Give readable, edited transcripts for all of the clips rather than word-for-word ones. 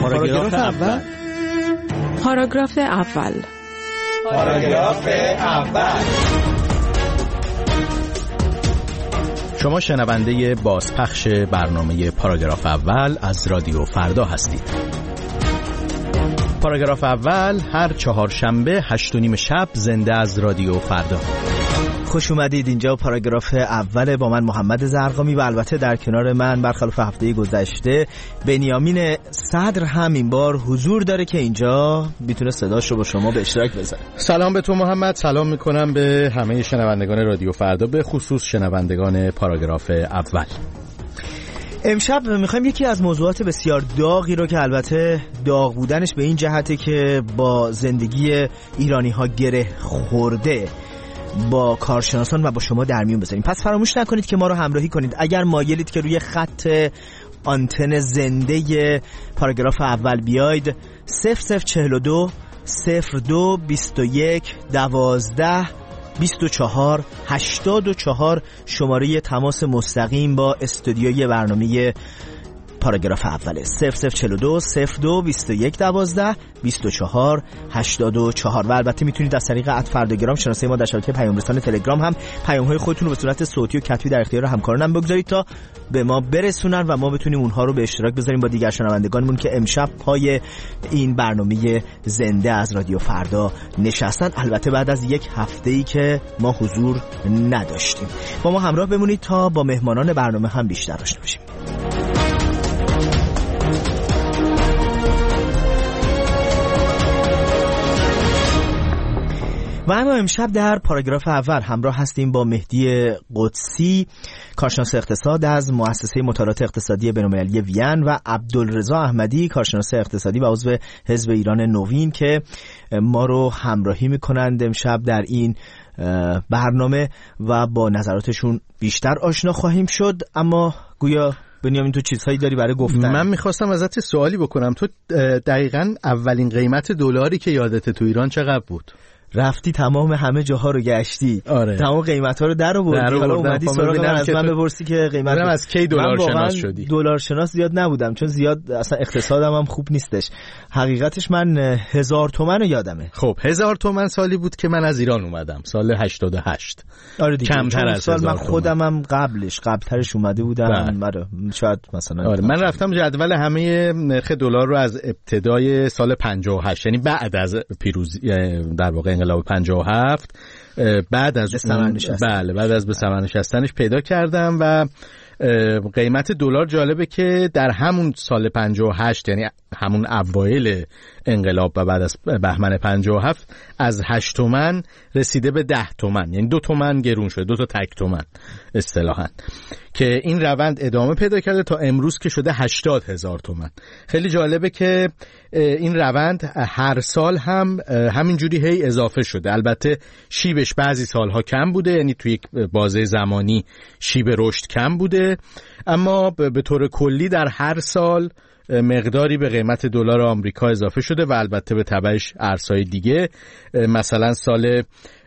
پاراگراف اول. پاراگراف اول. پاراگراف اول. شما شنونده بازپخش برنامه پاراگراف اول از رادیو فردا هستید. پاراگراف اول هر چهارشنبه 8:30 شب زنده از رادیو فردا. خوش اومدید. اینجا پاراگراف اول با من محمد زرقامی و البته در کنار من برخلاف هفته گذشته بنیامین صدر هم این بار حضور داره که اینجا میتونه صداش رو با شما به اشتراک بذاره. سلام به تو محمد، سلام میکنم به همه شنوندگان رادیو فردا، به خصوص شنوندگان پاراگراف اول. امشب میخوایم یکی از موضوعات بسیار داغی رو که البته داغ بودنش به این جهته که با زندگی ایرانی ها گره خورده با کارشناسان و با شما در میون بذاریم. پس فراموش نکنید که ما رو همراهی کنید. اگر مایلید که روی خط آنتن زنده پاراگراف اول بیاید 0042 02 21 12 24 84 شماره تماس مستقیم با استودیوی برنامه پاراگراف اوله. 0042 02 21 12 24 84 و البته میتونید از طریق @فرداگرام شناسه ما در شبکه پیام رسان تلگرام هم پیام‌های خودتون رو به صورت صوتی و کتبی در اختیار همکارانم بگذارید تا به ما برسونن و ما بتونیم اونها رو به اشتراک بذاریم با دیگر شنوندگانمون که امشب پای این برنامه زنده از رادیو فردا نشستن، البته بعد از یک هفته‌ای که ما حضور نداشتیم. با ما همراه بمونید تا با مهمانان برنامه هم بیشتر آشنا بشیم. و اما امشب در پاراگراف اول همراه هستیم با مهدی قدسی، کارشناس اقتصاد از مؤسسه مطالعات اقتصادی بین‌المللی وین و عبدالرضا احمدی، کارشناس اقتصادی و عضو حزب ایران نوین که ما رو همراهی میکنند امشب در این برنامه و با نظراتشون بیشتر آشنا خواهیم شد. اما گویا بنیامین تو چیزهایی داری برای گفتن؟ من میخواستم ازت سوالی بکنم. تو دقیقاً اولین قیمت دلاری که یادت تو ایران چقدر بود؟ رفتی تمام همه جاها رو گشتی. آره. تمام قیمت‌ها رو در آوردی. حالا اومدی سراغ من از من بپرسی که قیمت از کی دلار شناس شدی؟ دلار شناس زیاد نبودم چون زیاد اصلا اقتصادم هم خوب نیستش. حقیقتش من 1000 تومان رو یادمه. خب 1000 تومان سالی بود که من از ایران اومدم، سال 88. آره دیگه. کمتر از سال من خودم هم قبلترش اومده بودم. آره شاید مثلا آره من رفتم جدول همه نرخ دلار رو از ابتدای سال 58، یعنی بعد از پیروزی در واقع انقلاب 57، بعد از بعد از به ثمر نشستنش پیدا کردم و قیمت دلار جالبه که در همون سال 58، یعنی همون اوایل انقلاب و بعد از بهمن 57 از 8 تومن رسیده به 10 تومن، یعنی 2 تومن گرون شده، 2 تا تک تومن اصطلاحاً، که این روند ادامه پیدا کرده تا امروز که شده 80,000 تومن. خیلی جالبه که این روند هر سال هم همینجوری هی اضافه شده. البته شیبش بعضی سالها کم بوده، یعنی توی یک بازه زمانی شیب رشد کم بوده، اما به طور کلی در هر سال مقداری به قیمت دلار آمریکا اضافه شده و البته به تبعش ارزهای دیگه. مثلا سال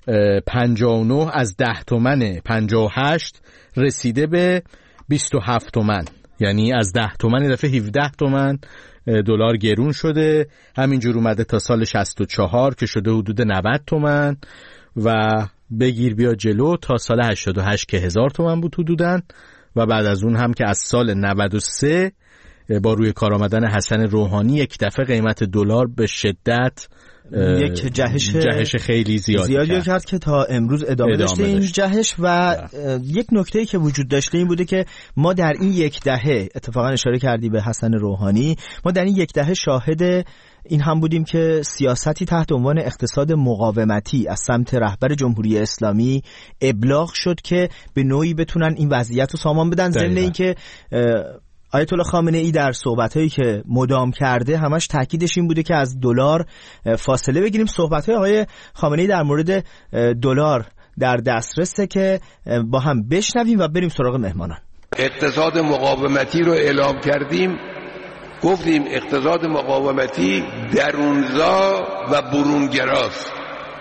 59 از 10 تومن 58 رسیده به 27 تومن، یعنی از 10 تومن دفعه 17 تومن دلار گرون شده. همینجور اومده تا سال 64 که شده حدود 90 تومن و بگیر بیا جلو تا سال 88 که 1000 تومن بود حدوداً، و بعد از اون هم که از سال 93 با روی کار آمدن حسن روحانی یک دفعه قیمت دلار به شدت یک جهش خیلی زیادی کرد که تا امروز ادامه داشته این جهش. و یک نکته‌ای که وجود داشته این بوده که ما در این یک دهه، اتفاقا اشاره کردی به حسن روحانی، ما در این یک دهه شاهد این هم بودیم که سیاستی تحت عنوان اقتصاد مقاومتی از سمت رهبر جمهوری اسلامی ابلاغ شد که به نوعی بتونن این وضعیت رو سامان بدن، ضمن اینکه آیت الله خامنه ای در صحبت‌هایی که مدام کرده همش تاکیدش این بوده که از دلار فاصله بگیریم. صحبت‌های آقای خامنه ای در مورد دلار در دسترسه که با هم بشنویم و بریم سراغ مهمانان. اقتصاد مقاومتی رو اعلام کردیم، گفتیم اقتصاد مقاومتی درونزا و برونگراست.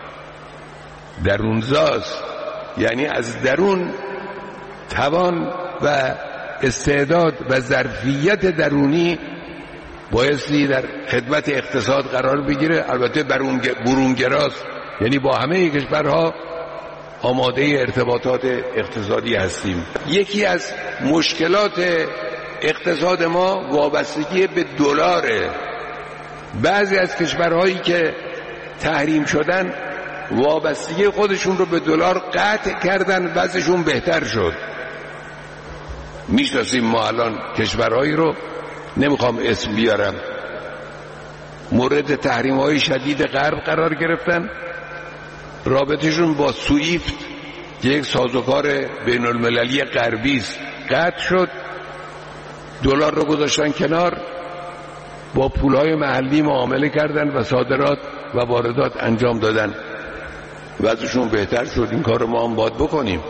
درونزاست یعنی از درون توان و استعداد و ظرفیت درونی بایستی در خدمت اقتصاد قرار بگیره. البته برونگراست، یعنی با همه کشورها آماده ارتباطات اقتصادی هستیم. یکی از مشکلات اقتصاد ما وابستگی به دلاره. بعضی از کشورهایی که تحریم شدن وابستگی خودشون رو به دلار قطع کردن، وضعشون بهتر شد. میشناسیم ما الان کشورهایی رو، نمیخوام اسم بیارم، مورد تحریم‌های شدید غرب قرار گرفتن، رابطشون با سوئیفت که یک سازوکار بین المللی غربی است قطع شد، دلار رو گذاشتن کنار، با پولهای محلی معامله کردن و صادرات و واردات انجام دادن، وضعشون بهتر شد. این کار رو ما هم باید بکنیم.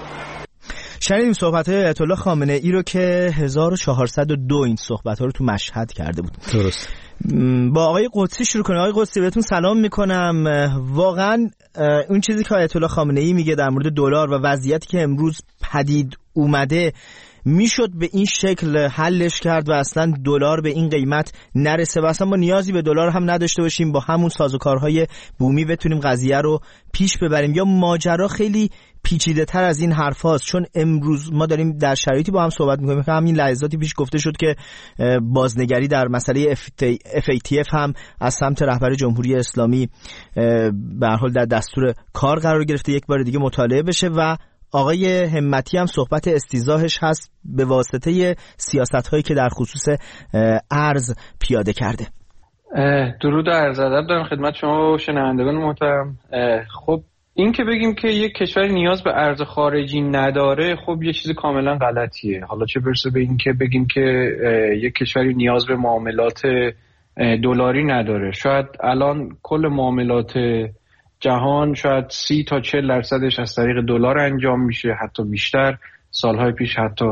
شنیدیم صحبت‌های آیت الله خامنه ای رو که 1402 این صحبت‌ها رو تو مشهد کرده بود. درست. با آقای قدسی شروع کنیم. آقای قدسی بهتون سلام میکنم. واقعا اون چیزی که آیت الله خامنه ای میگه در مورد دلار و وضعیتی که امروز پدید اومده میشد به این شکل حلش کرد و اصلا دلار به این قیمت نرسه و اصلا ما نیازی به دلار هم نداشته باشیم، با همون سازوکارهای بومی بتونیم قضیه رو پیش ببریم، یا ماجرا خیلی پیچیده تر از این حرف هاست؟ چون امروز ما داریم در شرایطی با هم صحبت میکنیم که همین لحظاتی پیش گفته شد که بازنگری در مسئله FATF هم از سمت رهبر جمهوری اسلامی به هر حال در دستور کار قرار گرفته، یک بار دیگه مطالعه بشه و آقای همتی هم صحبت استیضاحش هست به واسطه سیاست‌هایی که در خصوص ارز پیاده کرده. درود و عرض ادب دارم خدمت شما شنوندگان محترم. خب این که بگیم که یک کشوری نیاز به ارز خارجی نداره، خب یه چیز کاملا غلطیه. حالا چه برسه به این که بگیم که یک کشوری نیاز به معاملات دلاری نداره. شاید الان کل معاملات جهان شاید 30 تا 40% از طریق دلار انجام میشه، حتی بیشتر. سالهای پیش حتی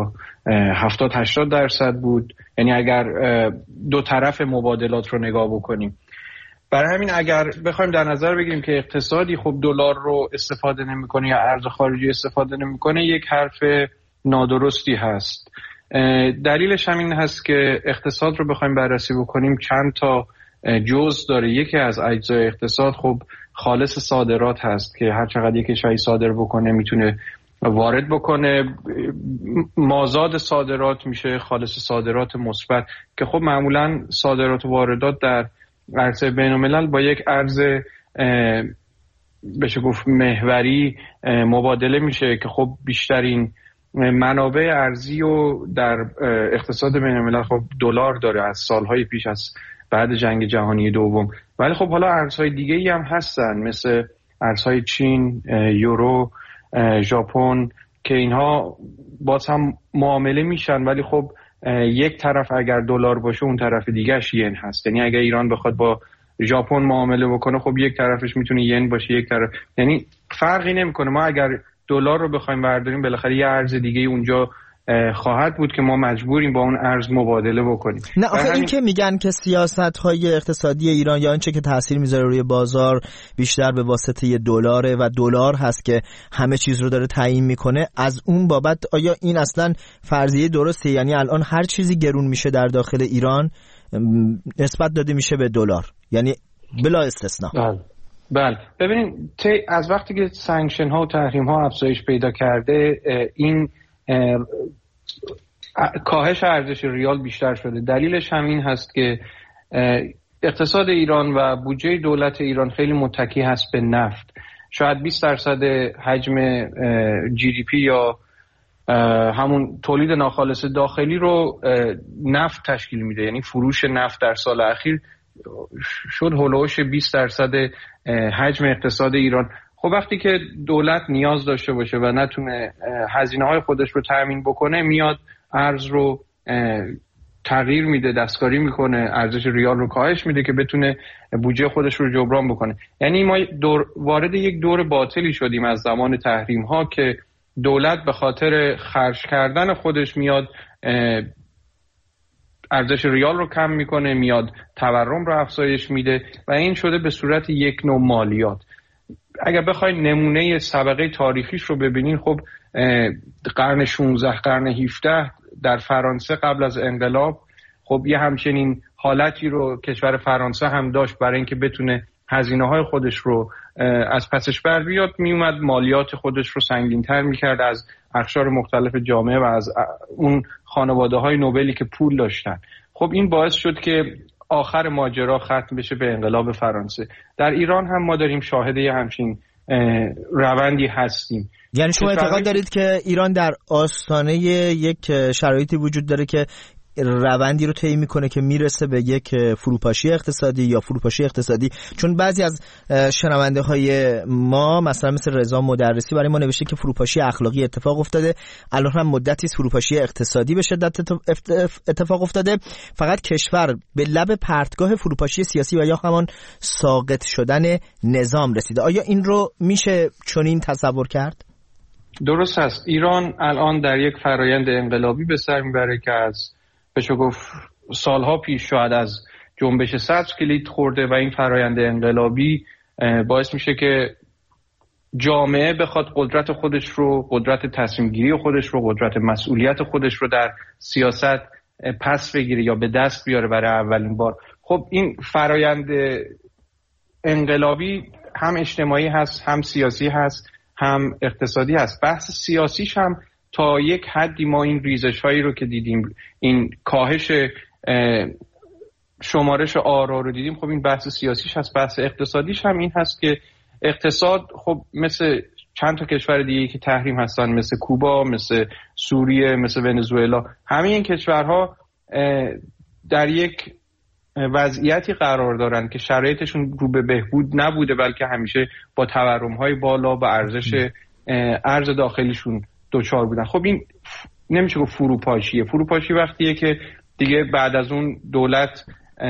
70-80% بود. یعنی اگر دو طرف مبادلات رو نگاه بکنیم. برای همین اگر بخوایم در نظر بگیریم که اقتصادی خب دلار رو استفاده نمیکنه یا ارز خارجی استفاده نمیکنه، یک حرف نادرستی هست. دلیلش همین هست که اقتصاد رو بخوایم بررسی بکنیم چند تا جزء داره. یکی از اجزای اقتصاد خب خالص صادرات هست که هر چقدر یک کشوری صادر بکنه میتونه وارد بکنه. مازاد صادرات میشه خالص صادرات مثبت که خب معمولا صادرات و واردات در عرصه بین الملل با یک ارز بشه گفت محوری مبادله میشه که خب بیشترین منابع ارزی و در اقتصاد بین الملل خب دلار داره از سالهای پیش، از بعد جنگ جهانی دوم. ولی خب حالا ارزهای دیگه ای هم هستن مثل ارزهای چین، یورو، ژاپن که اینها باز هم معامله میشن، ولی خب یک طرف اگر دلار باشه اون طرف دیگهش ین هست. یعنی اگر ایران بخواد با ژاپن معامله بکنه خب یک طرفش میتونه ین باشه، یک طرف یعنی فرقی نمیکنه. ما اگر دلار رو بخوایم برداریم بالاخره یه ارز دیگه اونجا خواهد بود که ما مجبوریم با اون ارز مبادله بکنیم. نه آخه این که میگن که سیاست‌های اقتصادی ایران یا آنچه که تاثیر میذاره روی بازار بیشتر به واسطه دلاره و دلار هست که همه چیز رو داره تعیین میکنه، از اون بابت آیا این اصلا فرضیه درسته؟ یعنی الان هر چیزی گرون میشه در داخل ایران نسبت داده میشه به دلار، یعنی بلا استثناء؟ بله ببینید از وقتی که سانکشن ها و تحریم ها افزایش پیدا کرده این کاهش ارزش ریال بیشتر شده. دلیلش همین هست که اقتصاد ایران و بودجه دولت ایران خیلی متکی هست به نفت. شاید 20% حجم GDP یا همون تولید ناخالص داخلی رو نفت تشکیل میده. یعنی فروش نفت در سال اخیر شد هولوش 20% حجم اقتصاد ایران. خب وقتی که دولت نیاز داشته باشه و نتونه هزینه‌های خودش رو تامین بکنه، میاد ارز رو تغییر میده، دستکاری میکنه، ارزش ریال رو کاهش میده که بتونه بودجه خودش رو جبران بکنه. یعنی ما وارد یک دور باطلی شدیم از زمان تحریم ها که دولت به خاطر خرج کردن خودش میاد ارزش ریال رو کم میکنه، میاد تورم رو افزایش میده و این شده به صورت یک نوع مالیات. اگر بخواید نمونه سابقه تاریخیش رو ببینین، خب قرن 16 قرن 17 در فرانسه قبل از انقلاب خب یه همچنین حالتی رو کشور فرانسه هم داشت برای اینکه بتونه هزینه‌های خودش رو از پسش بر بیاد، میومد مالیات خودش رو سنگین‌تر می‌کرد از اقشار مختلف جامعه و از اون خانواده‌های نوبلی که پول داشتن. خب این باعث شد که آخر ماجرا ختم بشه به انقلاب فرانسه. در ایران هم ما داریم شاهد یه همچین روندی هستیم. یعنی شما اعتقاد دارید که ایران در آستانه یک شرایطی وجود داره که روندی رو طی میکنه که میرسه به یک فروپاشی اقتصادی یا فروپاشی اقتصادی؟ چون بعضی از شنونده های ما مثلا مثل رضا مدرسی برای ما نوشته که فروپاشی اخلاقی اتفاق افتاده، الان هم مدتی فروپاشی اقتصادی به شدت اتفاق افتاده، فقط کشور به لب پرتگاه فروپاشی سیاسی و یا همان ساقط شدن نظام رسیده. آیا این رو میشه چنین تصور کرد؟ درست است. ایران الان در یک فرایند انقلابی به سر میبره که از بشه گفت سالها پیش شاید از جنبش سبز کلید خورده و این فرایند انقلابی باعث میشه که جامعه بخواد قدرت خودش رو، قدرت تصمیم گیری خودش رو، قدرت مسئولیت خودش رو در سیاست پس بگیره یا به دست بیاره برای اولین بار. خب این فرایند انقلابی هم اجتماعی هست، هم سیاسی هست، هم اقتصادی هست. بحث سیاسیش هم تا یک حدی ما این ریزش هایی رو که دیدیم، این کاهش شمارش آرا رو دیدیم، خب این بحث سیاسیش هست. بحث اقتصادیش هم این هست که اقتصاد خب مثل چند تا کشور دیگه که تحریم هستن، مثل کوبا، مثل سوریه، مثل ونزوئلا، همه این کشورها در یک وضعیتی قرار دارن که شرایطشون رو به بهبود نبوده، بلکه همیشه با تورم‌های بالا و ارزش ارز داخلیشون دوچار بودن. خب این نمیشه گفت فروپاشیه. فروپاشی وقتیه که دیگه بعد از اون دولت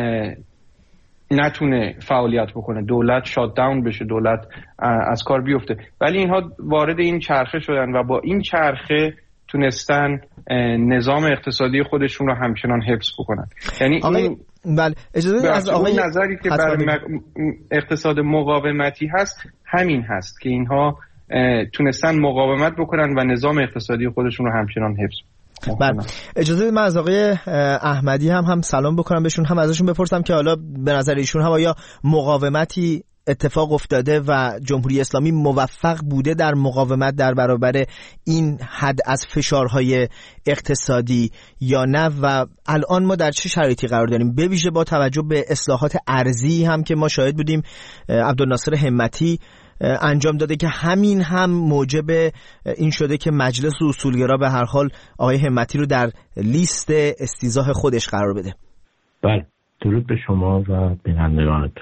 نتونه فعالیت بکنه، دولت شات داون بشه، دولت از کار بیفته. ولی اینها وارد این چرخه شدن و با این چرخه تونستن نظام اقتصادی خودشون رو همچنان حفظ بکنن. یعنی این بله اجازه از آقای نظری که برای اقتصاد مقاومتی هست همین هست که اینها تونستن مقاومت بکنن و نظام اقتصادی خودشون رو همچنان حفظ بکنن. بله اجازه من از آقای احمدی هم سلام بکنم بهشون، هم ازشون بپرسم که حالا به نظر ایشون هم آیا مقاومتی اتفاق افتاده و جمهوری اسلامی موفق بوده در مقاومت در برابر این حد از فشارهای اقتصادی یا نه، و الان ما در چه شرایطی قرار داریم، به ویژه با توجه به اصلاحات ارضی هم که ما شاهد بودیم عبدالناصر همتی انجام داده که همین هم موجب این شده که مجلس اصولگرا به هر حال آقای همتی رو در لیست استیضاح خودش قرار بده. بله درود به شما و بینندگانتون.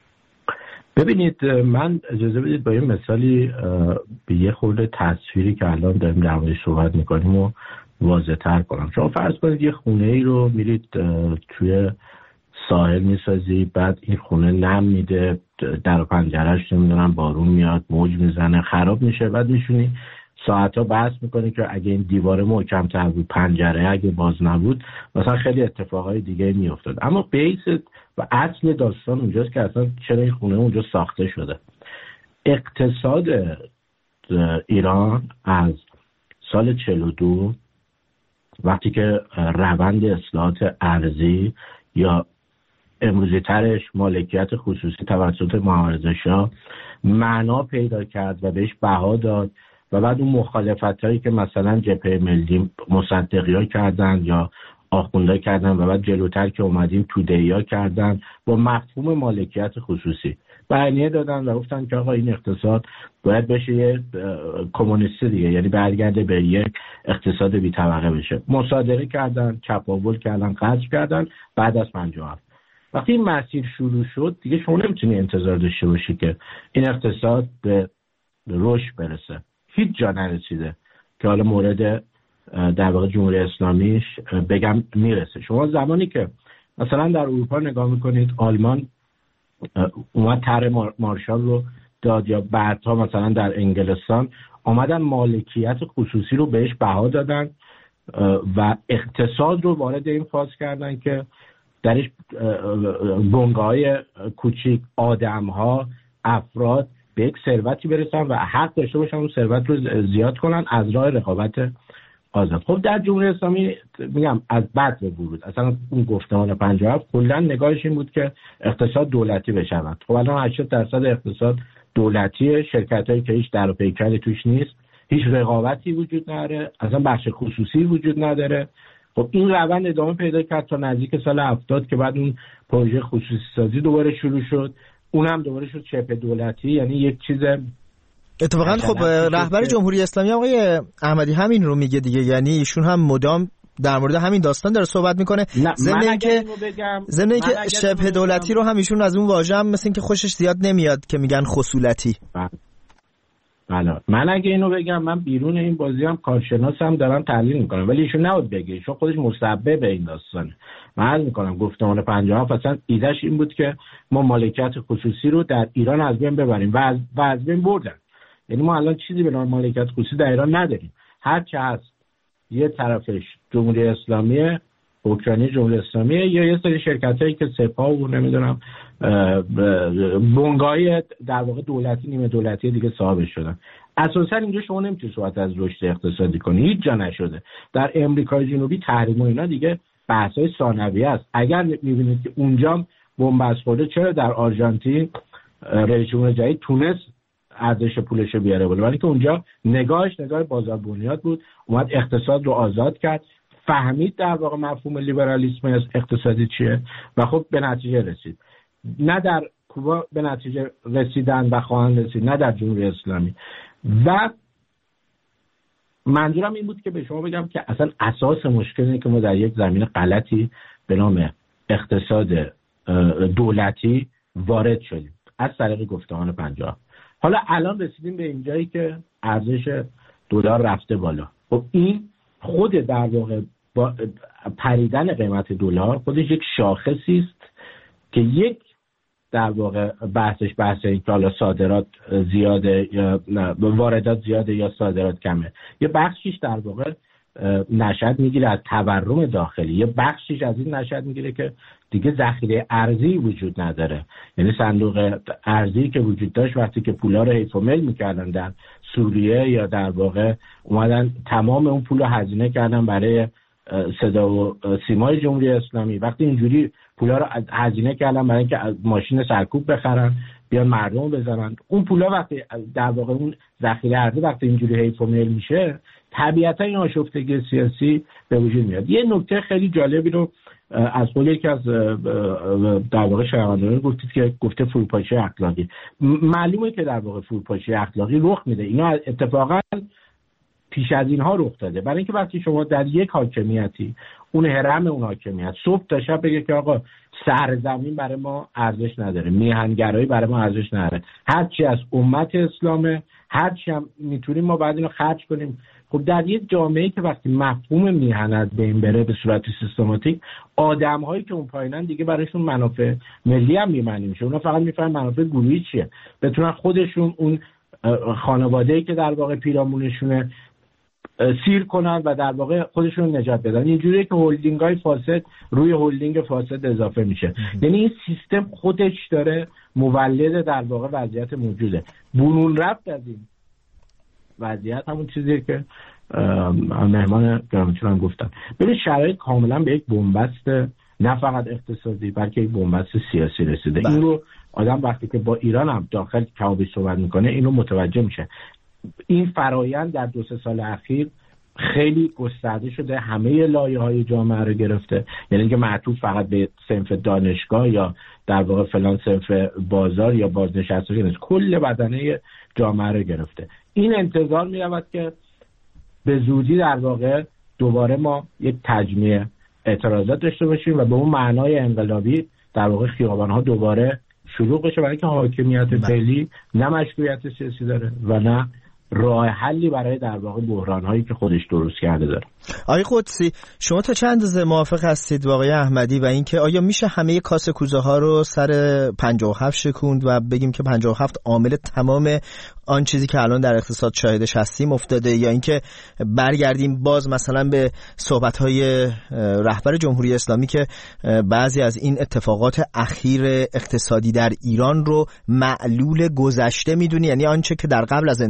ببینید من اجازه بدید با یه مثالی به یه خورده تصویری که الان داریم در موردش صحبت میکنیم و واضح تر کنم. شما فرض کنید یه خونه ای رو میرید توی ساحل میسازی، بعد این خونه نم میده، در پنجرهش نمیدونم بارون میاد، موج میزنه، خراب میشه، بعد میشونی ساعتها بحث میکنی که اگه این دیواره محکم‌تر بود، پنجره اگه باز نبود، مثلا خیلی اتفاقای دیگه میافتاد. اما بیس و اصل داستان اونجاست که اصلا چرا این خونه اونجا ساخته شده. اقتصاد ایران از سال 42 وقتی که روند اصلاحات ارضی یا امروزی ترش مالکیت خصوصی توسط معارضه‌شاه معنا پیدا کرد و بهش بها داد و بعد اون مخالفتایی که مثلا جبهه ملی مصدقی‌ها کردن یا آخوندها کردن و بعد جلوتر که اومدیم توده‌ای‌ها کردن با مفهوم مالکیت خصوصی بیانیه دادن و گفتن که آقا این اقتصاد باید بشه یه کمونیستی دیگه، یعنی برگرده به یک اقتصاد بی طبقه بشه. مصادره کردن، چپاول کردن، قطع کردن بعد از 57. وقتی این مسیر شروع شد دیگه شما نمیتونی انتظار داشته باشی که این اقتصاد به رشد برسه. هیچ جا نرسیده که حالا مورد در واقع جمهوری اسلامیش بگم میرسه. شما زمانی که مثلا در اروپا نگاه میکنید، آلمان اومد طرح مارشال رو داد یا بعدها مثلا در انگلستان آمدن مالکیت خصوصی رو بهش بها دادن و اقتصاد رو وارد این فاز کردن که درش بنگاه‌های کوچیک، آدم‌ها، افراد به یک ثروتی برسن و حق داشته باشن اون ثروت رو زیاد کنن از راه رقابت آزاد. خب در جمهوری اسلامی میگم از بعد به ورود اصلا اون گفتمان 57 کلا نگاهش این بود که اقتصاد دولتی بشود. خب الان 80% اقتصاد دولتیه، شرکتایی که هیچ در و پیکری توش نیست، هیچ رقابتی وجود نداره، اصلا بخش خصوصی وجود نداره. خب این روند ادامه پیدا کرد تا نزدیک سال 70 که بعد اون پروژه خصوصی سازی دوباره شروع شد، اونم دوباره شد شبه دولتی. یعنی یک چیز اتفاقا خب رهبر جمهوری اسلامی آقای احمدی همین رو میگه دیگه، یعنی ایشون هم مدام در مورد همین داستان داره صحبت میکنه. ضمن اینکه شبه دولتی رو هم ایشون از اون واژه هم مثل اینکه خوشش زیاد نمیاد که میگن خصولتی. بله من اگه اینو بگم من بیرون این بازی هم کارشناسم دارم تحلیل میکنم، ولی ایشون نباید بگه، چون خودش مسبب این داستانه. من عرض میکنم گفتمان 57 اصلا ایدهش این بود که ما مالکیت خصوصی رو در ایران از بین ببریم و از بین بردن. یعنی ما الان چیزی به نام مالکیت خصوصی در ایران نداریم. هر چه هست یه طرفش جمهوری اسلامی، اوکراینی جمهوری اسلامی، یا یه سری شرکتایی که سپاه و نمیدونم بنگاهی در واقع دولتی نیمه دولتی دیگه صاحبش شدن. اساسا اینجا شما نمیتونید صحبت از رشد اقتصادی کنی، هیچ جا نشده. در امریکای جنوبی تحریم و اینا دیگه بحث‌های ثانویه است. اگر می‌بینید که اونجا بنبست خورده، چرا در آرژانتین رئیس جمهور جدید تونست ارزش پولش رو بیاره بالا؟ ولی که اونجا نگاه بازار بنیاد بود، اومد اقتصاد رو آزاد کرد، فهمید در واقع مفهوم لیبرالیسم اقتصادی چیه و خب به نتیجه رسید. نه در کوبا به نتیجه رسیدن و خواهند رسید، نه در جمهوری اسلامی. و منظورم این بود که به شما بگم که اصلا اساس مشکل اینه که ما در یک زمین غلطی به نام اقتصاد دولتی وارد شدیم از طریق گفتمان 50. حالا الان رسیدیم به اینجایی که ارزش دلار رفته بالا. خب این خود در واقع با پریدن قیمت دلار خودش یک شاخصی است که یک در واقع بحث این که حالا صادرات زیاده یا واردات زیاده یا صادرات کمه. یه بخشیش در واقع نشأت میگیره از تورم داخلی، یه بخشیش از این نشأت میگیره که دیگه ذخیره ارزی وجود نداره. یعنی صندوق ارزی که وجود داشت وقتی که پولا رو حیف و میل میکردن در سوریه یا در واقع اومدن تمام اون پول رو هزینه کردن برای صدا و سیمای جمهوری اسلامی، وقتی اینجوری پولا رو هزینه کردن برای اینکه ماشین سرکوب بخرن بیان مردم بزنن، اون پولا وقتی در واقع اون ذخیره ارزی وقتی اینجوری حیف و میل میشه، طبیعتا این آشفتگی سیاسی به وجود میاد. یه نکته خیلی جالبی رو از قول یکی از در واقع شنوندگان گفتید که گفته فروپاشی اخلاقی. معلومه که در واقع فروپاشی اخلاقی رخ میده. اینا اتفاقا پیش از اینها رخ داده، برای اینکه وقتی شما در یک حاکمیتی اون هرم اون حاکمیت صبح تا شب بگه که آقا سرزمین برای ما ارزش نداره، میهنگرایی برای ما ارزش نداره، هرچی از امت اسلامه، هرچی هم میتونیم ما بعد اینو خرج کنیم. خب در یک جامعه‌ای که وقتی مفهوم میهن از بین بره به صورت سیستماتیک، آدم‌هایی که اون پایینن دیگه برایشون منافع ملی هم میمعنی میشه. اونا فقط میفهمن منافع گروهی چیه، بتونن خودشون اون خانواده‌ای که در واقع پیرامونشونه سیر کنن و در واقع خودشون نجات بدن. اینجوریه که هولدینگ‌های فاسد روی هولدینگ فاسد اضافه میشه. یعنی این سیستم خودش داره مولد در واقع وضعیت موجوده. برون رفت از این وضعیت همون چیزیه که مهمان گرامیتون هم گفتن. ببین شرایط کاملا به یک بنبست نه فقط اقتصادی بلکه یک بنبست سیاسی رسیده. این رو آدم وقتی که با ایران هم داخل کمابیش صحبت میکنه این رو متوجه میشه. این فرایند در 2-3 سال اخیر خیلی گسترده شده، همه لایه‌های جامعه رو گرفته. یعنی اینکه معطوف فقط به صنف دانشگاه یا در واقع فلان صنف بازار یا بازنشستگی نیست، کل بدنه جامعه رو گرفته. این انتظار می‌رود که به زودی در واقع دوباره ما یک تجمیع اعتراضات داشته باشیم و به اون معنای انقلابی در واقع خیابان‌ها دوباره شروع بشه، برای که حاکمیت فعلی نه مشروعیت سیاسی داره و نه راه حلی برای در واقع بحران‌هایی که خودش درست کرده داره. آقای قدسی، شما تا چند اندازه موافق هستید با آقای احمدی و اینکه آیا میشه همه کاسه کوزه ها رو سر 57 شکوند و بگیم که 57 عامل تمام آن چیزی که الان در اقتصاد شاهدش هستیم افتاده، یا اینکه برگردیم باز مثلا به صحبت‌های رهبر جمهوری اسلامی که بعضی از این اتفاقات اخیر اقتصادی در ایران رو معلول گذشته میدونی، یعنی آنچه که در قبل از انقلاب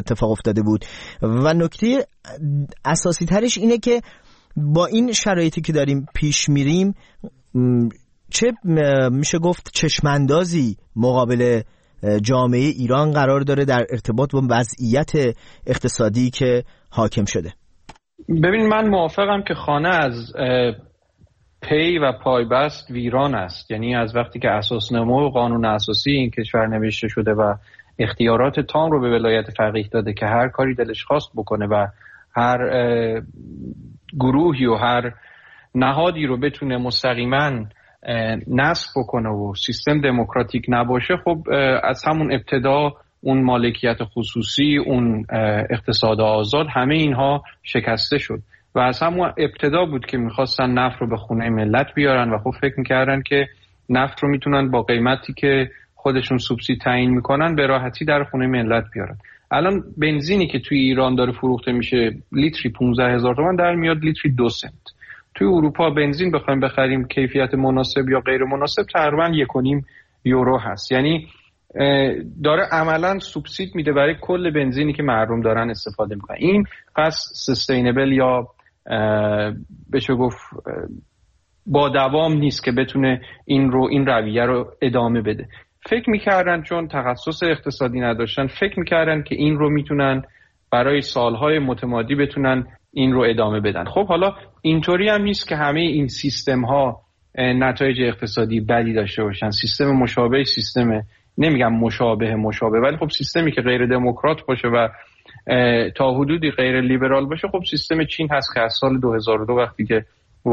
اتفاق افتاده بود و نکته اساسی ترش اینه که با این شرایطی که داریم پیش میریم چه میشه گفت چشماندازی مقابل جامعه ایران قرار داره در ارتباط با وضعیت اقتصادی که حاکم شده؟ ببین، من موافقم که خانه از پی و پایبست ویران است. یعنی از وقتی که اساسنامه و قانون اساسی این کشور نوشته شده و اختیارات تام رو به ولایت فقیه داده که هر کاری دلش خواست بکنه و هر گروهی و هر نهادی رو بتونه مستقیما نصب بکنه و سیستم دموکراتیک نباشه، خب از همون ابتدا اون مالکیت خصوصی، اون اقتصاد آزاد، همه اینها شکسته شد و از همون ابتدا بود که میخواستن نفت رو به خونه ملت بیارن و خب فکر میکردن که نفت رو میتونن با قیمتی که خودشون سوبسید تعیین میکنن به راحتی در خونه ملت بیارن. الان بنزینی که توی ایران داره فروخته میشه لیتری 15,000 تومان در میاد لیتری 2 سنت. توی اروپا بنزین بخوایم بخریم کیفیت مناسب یا غیر مناسب تقریبا 1.5 یورو هست. یعنی داره عملا سوبسید میده برای کل بنزینی که مردم دارن استفاده میکنن. این پس سستینبل یا بشه گفت با دوام نیست که بتونه این رویه رو ادامه بده. فکر میکردن چون تخصص اقتصادی نداشتن، فکر میکردن که این رو میتونن برای سالهای متمادی بتونن این رو ادامه بدن. خب حالا اینطوری هم نیست که همه این سیستم ها نتایج اقتصادی بدی داشته باشن. سیستم مشابه نمیگم مشابه ولی خب سیستمی که غیر دموکرات باشه و تا حدودی غیر لیبرال باشه، خب سیستم چین هست که از سال 2002 وقتی که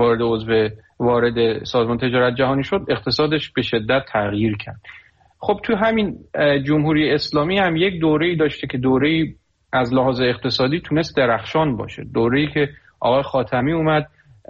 وارد سازمان تجارت جهانی شد اقتصادش به شدت تغییر کرد. خب تو همین جمهوری اسلامی هم یک دوره‌ای داشته که دوره‌ای از لحاظ اقتصادی تونست درخشان باشه. دوره‌ای که آقای خاتمی اومد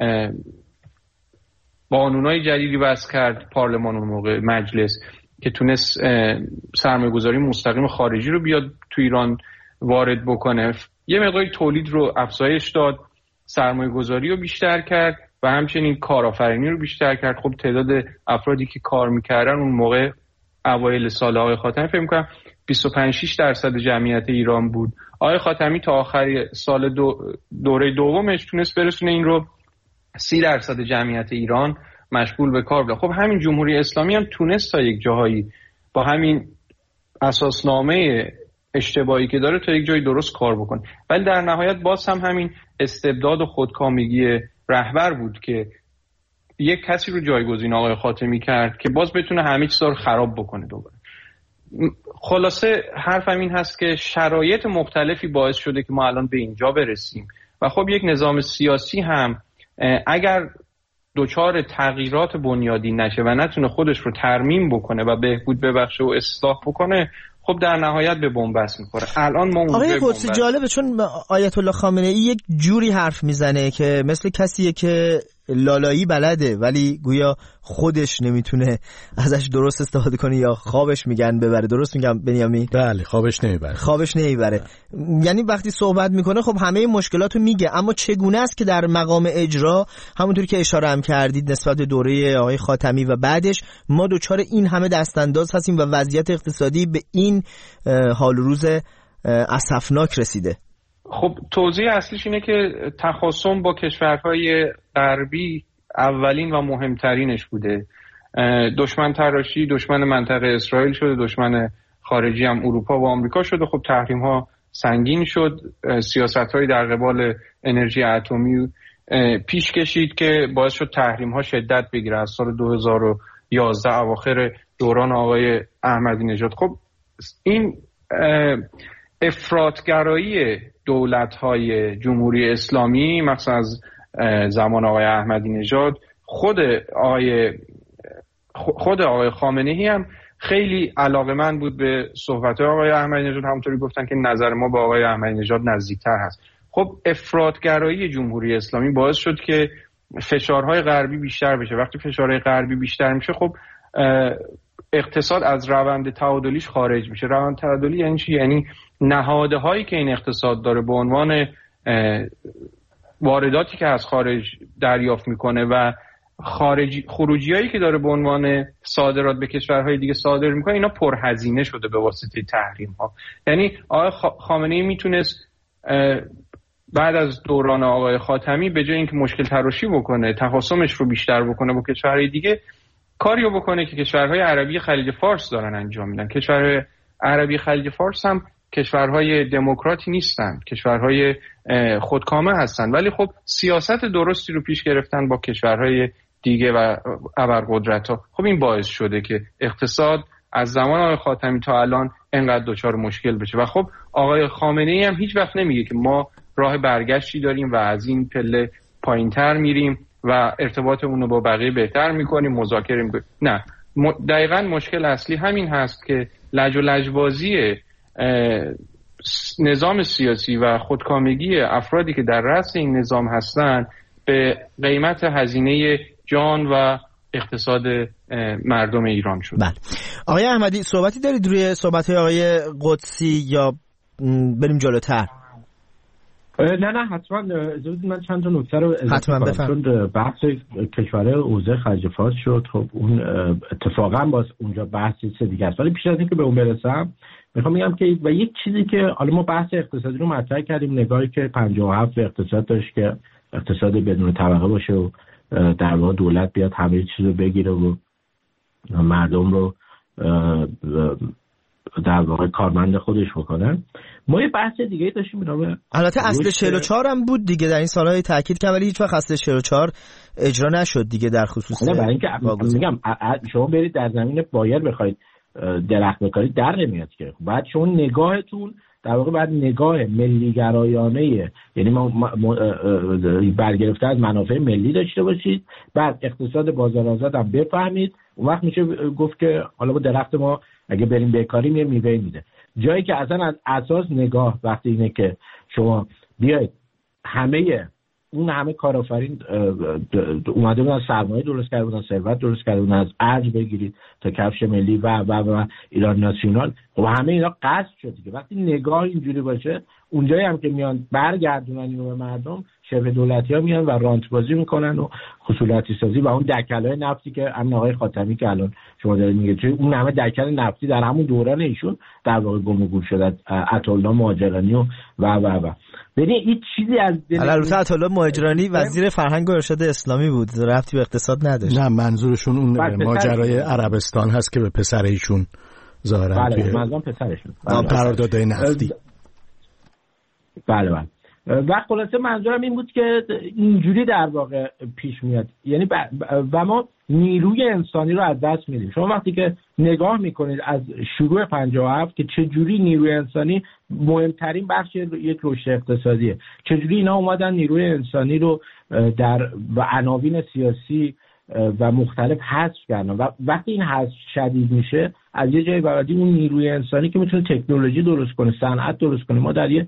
قانونای جدیدی وضع کرد، پارلمان اون موقع مجلس، که تونست سرمایه‌گذاری مستقیم خارجی رو بیاد تو ایران وارد بکنه، یه مقداری تولید رو افزایش داد، سرمایه‌گذاری رو بیشتر کرد و همچنین کارآفرینی رو بیشتر کرد. خب تعداد افرادی که کار میکردن اون موقع اوایل سال آقای خاتمی فکر می‌کنم 25-6% جمعیت ایران بود. آقای خاتمی تا آخر سال دوره دومش تونست برسونه این رو 30% جمعیت ایران مشغول به کار بود. خب همین جمهوری اسلامی هم تونست تا یک جاهایی با همین اساسنامه اشتباهی که داره تا یک جایی درست کار بکنه، ولی در نهایت باز هم همین استبداد و خودکامگی رهبر بود که یک کسی رو جایگزین آقای خاتمی کرد که باز بتونه همه چیز رو خراب بکنه دوباره. خلاصه حرفم این هست که شرایط مختلفی باعث شده که ما الان به اینجا برسیم و خب یک نظام سیاسی هم اگر دچار تغییرات بنیادی نشه و نتونه خودش رو ترمیم بکنه و بهبود ببخشه و اصلاح بکنه، خب در نهایت به بنبست میخوره. الان ما آقای قدسی جالبه چون آیت الله خامنه ای یک جوری حرف میزنه که مثل کسیه که لالایی بلده ولی گویا خودش نمیتونه ازش درست استفاده کنه یا خوابش میگن ببره. درست میگم بنیامین؟ بله، خوابش نمیبره. یعنی وقتی صحبت میکنه خب همه مشکلاتو میگه، اما چگونه است که در مقام اجرا همونطوری که اشاره هم کردید نسبت به دوره آقای خاتمی و بعدش ما دوچار این همه دستانداز هستیم و وضعیت اقتصادی به این حال و روز اسفناک رسیده؟ خب توضیح اصلیش اینه که تخاصم با کشورهای غربی اولین و مهمترینش بوده. دشمن تراشی دشمن منطقه اسرائیل شده، دشمن خارجی هم اروپا و آمریکا شده. خب تحریم ها سنگین شد، سیاست های در قبال انرژی اتمی پیش کشید که باعث شد تحریم ها شدت بگیره از سال 2011 اواخر دوران آقای احمدی نژاد. خب این افراطگرایی دولت‌های جمهوری اسلامی مثلا از زمان آقای احمدی نژاد، خود آقای خامنه‌ای هم خیلی علاقه‌مند بود به صحبت‌های آقای احمدی نژاد، همونطوری گفتن که نظر ما به آقای احمدی نژاد نزدیکتر هست. خب افراطگرایی جمهوری اسلامی باعث شد که فشارهای غربی بیشتر بشه. وقتی فشارهای غربی بیشتر میشه خب اقتصاد از روند تعادلیش خارج میشه. روند تعادلی یعنی چی؟ یعنی نهادهایی که این اقتصاد داره به عنوان وارداتی که از خارج دریافت میکنه و خروجیایی که داره به عنوان صادرات به کشورهای دیگه صادر میکنه اینا پرهزینه شده به واسطه تحریم ها. یعنی آقای خامنه‌ای میتونست بعد از دوران آقای خاتمی به جای اینکه مشکل تراشی بکنه، تخاصمش رو بیشتر بکنه با کشورهای دیگه، کاریو بکنه که کشورهای عربی خلیج فارس دارن انجام میدن. کشورهای عربی خلیج فارس هم کشورهای دموکراتی نیستن، کشورهای خودکامه هستن، ولی خب سیاست درستی رو پیش گرفتن با کشورهای دیگه و ابرقدرت‌ها. خب این باعث شده که اقتصاد از زمان آقای خاتمی تا الان انقدر دچار مشکل بشه و خب آقای خامنه‌ای هم هیچ وقت نمیگه که ما راه برگشتی داریم و از این پله پایین‌تر میریم و ارتباطمون رو با بقیه بهتر میکنیم، مذاکره میکنیم. نه، دقیقاً مشکل اصلی همین هست که لج و لجبازی نظام سیاسی و خودکامگی افرادی که در رأس این نظام هستن به قیمت هزینه جان و اقتصاد مردم ایران شد. بله. آقای احمدی صحبتی دارید روی صحبت‌های آقای قدسی یا بریم جلوتر؟ نه حتما من چند تا نکته رو حتما بفرمایید. بحث کشورهای حوزه خلیج فارس شد، خب اون اتفاقا باز اونجا بحثی دیگه است، ولی پیش از اینکه به اون برسم میخوام بگم که و یک چیزی که حالا ما بحث اقتصادی رو مطرح کردیم، نگاهی که 57 اقتصاد داشت که اقتصاد بدون طبقه باشه و در واقع دولت بیاد همه چیز رو بگیره و مردم رو در واقع کارمند خودش بکنه. ما یه بحث دیگه داشتیم به نام البته اصل 44 هم بود دیگه، در این سالهای تاکید کردن، ولی هیچ وقت اصل 44 اجرا نشد دیگه در خصوص. نه، برای اینکه میگم شما برید در زمین بایر بخواید درخت بکارید در نمیاد که. بعد شما نگاهتون در واقع بعد نگاه ملی گرایانه، یعنی ما برگرفته از منافع ملی داشته باشید، بعد اقتصاد بازار آزاد هم بفهمید، اون وقت میشه گفت که حالا با درخت ما اگه بریم بکاریم یه میوه میده. جایی که اصلا از اساس نگاه وقتی اینه که شما بیاید همه کارآفرین اومده بودن سرمایه درست کرده بودن، ثروت درست کرده بودن، از ارج بگیرید تا کفش ملی و ایران ناسیونال، خب همه اینا قصد شد دیگه. وقتی نگاه اینجوری باشه، اونجایی هم که میان برگردونن اینو به مردم، شبه دولتی‌ها میان و رانت بازی میکنن و خصوصیاتی سازی و اون دکل‌های نفتی که امن آقای خاتمی که الان شما دارید میگید، چون اون همه دکل نفتی در همون دوران ایشون در واقع گم و گور شد، عطاالله مهاجرانی و ببین این چیزی از البته عطاالله مهاجرانی وزیر فرهنگ و ارشاد اسلامی بود، ربطی به اقتصاد نداشت. نه، منظورشون اون ماجرای عربستان هست که به پسر ایشون ظاهرا بله، منظورم پسرشون قراردادهای نفتی. بله. و خلاصه منظورم این بود که اینجوری در واقع پیش میاد، یعنی و ما نیروی انسانی رو از دست میدیم. شما وقتی که نگاه میکنید از شروع 57 که چجوری نیروی انسانی مهمترین بخش یک رشد اقتصادیه، چجوری اینا اومدن نیروی انسانی رو در و عناوین سیاسی و مختلف حذف کردن و وقتی این حذف شدید میشه از یه جایی بعدی اون نیروی انسانی که میتونه تکنولوژی درست کنه، صنعت درست کنه، ما داریم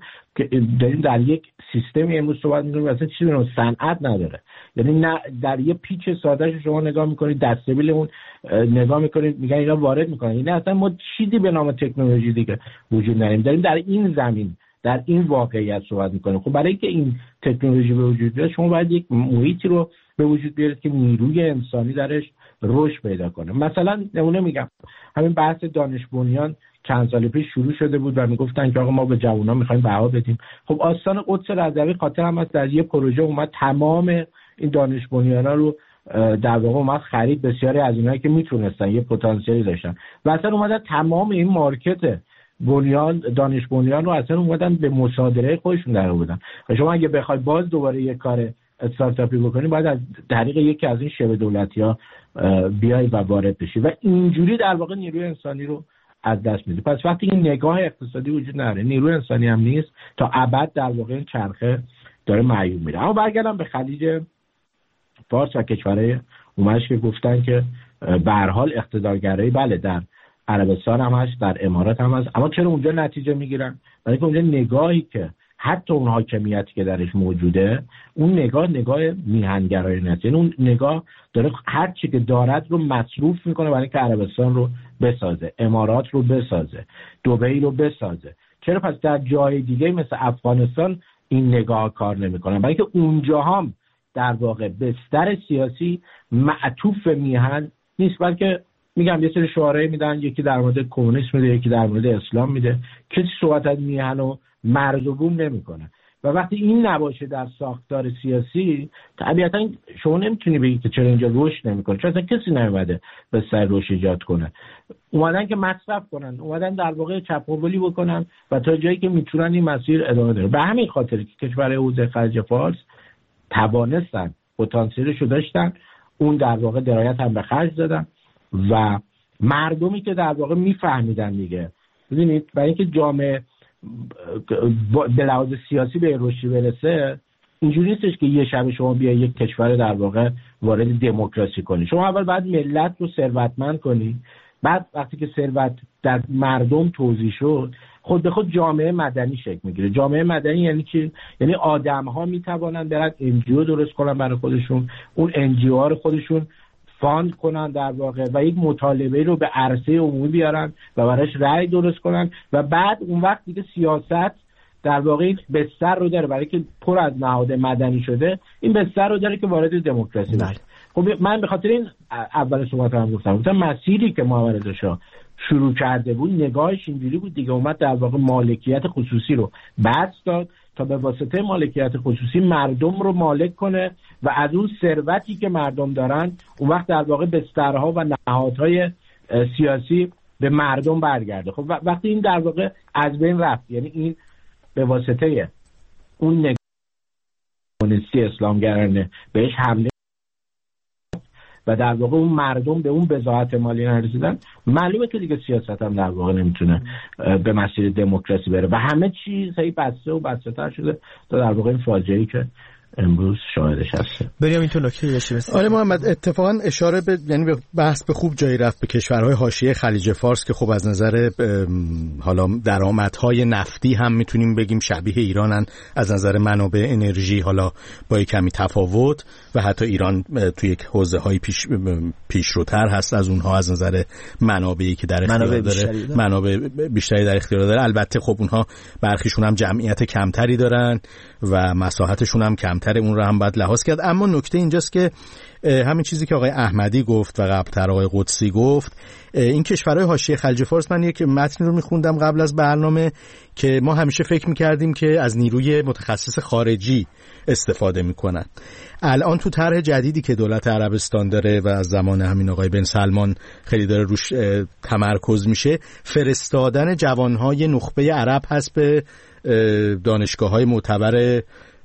در یک سیستمی امروز صحبت می‌کنیم اصلا چیزی به نام صنعت نداره. یعنی نه در یه پیچ سادهش شما نگاه می‌کنید دستبیل اون نگاه می‌کنید میگن اینا وارد می‌کنن، یعنی اصلا ما چیزی به نام تکنولوژی دیگه وجود نداریم. داریم در این زمین در این واقعیت صحبت می‌کنیم. خب برای اینکه این تکنولوژی به وجود بیاد شما باید یک محیطی رو به وجود بیارید که نیروی انسانی درش رشد پیدا کنه. مثلا نمونه میگم همین بحث دانش بنیان چند سال پیش شروع شده بود و میگفتن که آقا ما به جوانان میخوایم بها بدیم. خب آستان قدس رضوی خاطر هم از در یه پروژه اومد تمام این دانش بنیانا رو در واقع اومد خرید، بسیاری از اینایی که میتونستن یه پتانسیلی داشتن و اصلا اومدن تمام این مارکت بنیان دانش بنیان رو اصلا اومدن به مصادره خودشون در آوردن. و شما اگه بخوای باز دوباره یه کار استارتاپی بکنی باید از طریق یکی از این شبه دولتی‌ها بیای و وارد بشی و اینجوری در واقع نیروی انسانی رو از دست میدی. پس وقتی این نگاه اقتصادی وجود نداره، نیروی انسانی هم نیست، تا ابد در واقع این چرخه داره معیوب میره. اما برگردم به خلیج فارس و کشورهای اومدش که گفتن که به هر حال اقتدارگرایی بله در عربستان هم هست، در امارات هم هست، اما چرا اونجا نتیجه میگیرن؟ برای اینکه اونجا نگاهی که حتی اون حاکمیتی که درش موجوده اون نگاه میهنگرایانه است، یعنی اون نگاه داره هر چی که دارد رو مصروف میکنه برای اینکه عربستان رو بسازه، امارات رو بسازه، دبی رو بسازه. چرا پس در جای دیگه مثل افغانستان این نگاه کار نمیکنن؟ برای اینکه اونجا هم در واقع بستر سیاسی معطوف میهن نیست، بلکه میگم یه سری شعارهای میدن، یکی در مورد کمونیسم میده، یکی در مورد اسلام میده، کسی صحبت از میهن و مرز و بوم نمیکنه. و وقتی این نباشه در ساختار سیاسی، طبیعتا شما نمیتونی بگی که چرا اینجا رشد نمیکنه، چون اصلا کسی نمیومده به سر رشد ایجاد کنه. اومدن که مصرف کنن، اومدن در واقع چپاولی بکنن و تا جایی که میتونن این مسیر ادامه بدن. به همین خاطر که کشورهای حوزه خلیج فارس توانستن، پتانسیلش رو داشتن، اون در واقع درایت هم به خرج دادن و مردمی که در واقع میفهمیدن دیگه. ببینید برای اینکه جامعه به لحاظ سیاسی به رشدی برسه، اینجوری نیستش که یه شب شما بیای یک کشور در واقع وارد دموکراسی کنی. شما اول باید ملت رو ثروتمند کنی، بعد وقتی که ثروت در مردم توزیع شد، خود به خود جامعه مدنی شکل میگیره. جامعه مدنی یعنی چی؟ یعنی آدم‌ها میتونن برن NGO درست کنن برای خودشون، اون NGO ها رو خودشون فاند کنن در واقع و یک مطالبه رو به عرصه عمومی بیارن و براش رأی درست کنن و بعد اون وقت دیگه سیاست در واقع این بستر رو داره، برای که پر از نهاد مدنی شده، این بستر رو داره که وارد دموکراسی بشه. خب من به خاطر این اول صحبتام گفتم مسیری که محمد رضا شاه شروع کرده بود نگاهش اینجوری بود دیگه، اومد در واقع مالکیت خصوصی رو بست داد تا به واسطه مالکیت خصوصی مردم رو مالک کنه و از اون ثروتی که مردم دارن اون وقت در واقع بسترها و نهادهای سیاسی به مردم برگرده. خب وقتی این در واقع از بین رفت، یعنی این به واسطه اون نگاه کمونیستی اسلامگرانه بهش حمله و در واقع اون مردم به اون بضاعت مالی نرسیدن، معلومه که دیگه سیاست هم در واقع نمیتونه به مسیر دموکراسی بره و همه چیز هی بسته و بسته تر شده تا در واقع این فاجعه‌ای که امروز شاهدش هست. بریم این تو نکته داشته بسید. آره محمد، اتفاقا اشاره به یعنی به بحث به خوب جایی رفت به کشورهای حاشیه خلیج فارس که خب از نظر حالا درآمدهای نفتی هم میتونیم بگیم شبیه ایرانن، از نظر منابع انرژی حالا با کمی تفاوت و حتی ایران توی یک حوزه‌های پیشروتر هست از اونها از نظر منابعی که در اختیار داره، منابع بیشتری در اختیار داره. البته خب اونها برخیشون هم جمعیت کمتری دارن و مساحتشون هم کمتر، اون رو هم باید لحاظ کرد. اما نکته اینجاست که همین چیزی که آقای احمدی گفت و قبل‌تر آقای قدسی گفت، این کشورهای حاشیه خلیج فارس، من یک متن رو می‌خوندم قبل از برنامه که ما همیشه فکر می‌کردیم که از نیروی متخصص خارجی استفاده می‌کنن. الان تو طرح جدیدی که دولت عربستان داره و از زمان همین آقای بن سلمان خیلی داره روش تمرکز میشه، فرستادن جوانهای نخبه عرب هست به دانشگاه‌های معتبر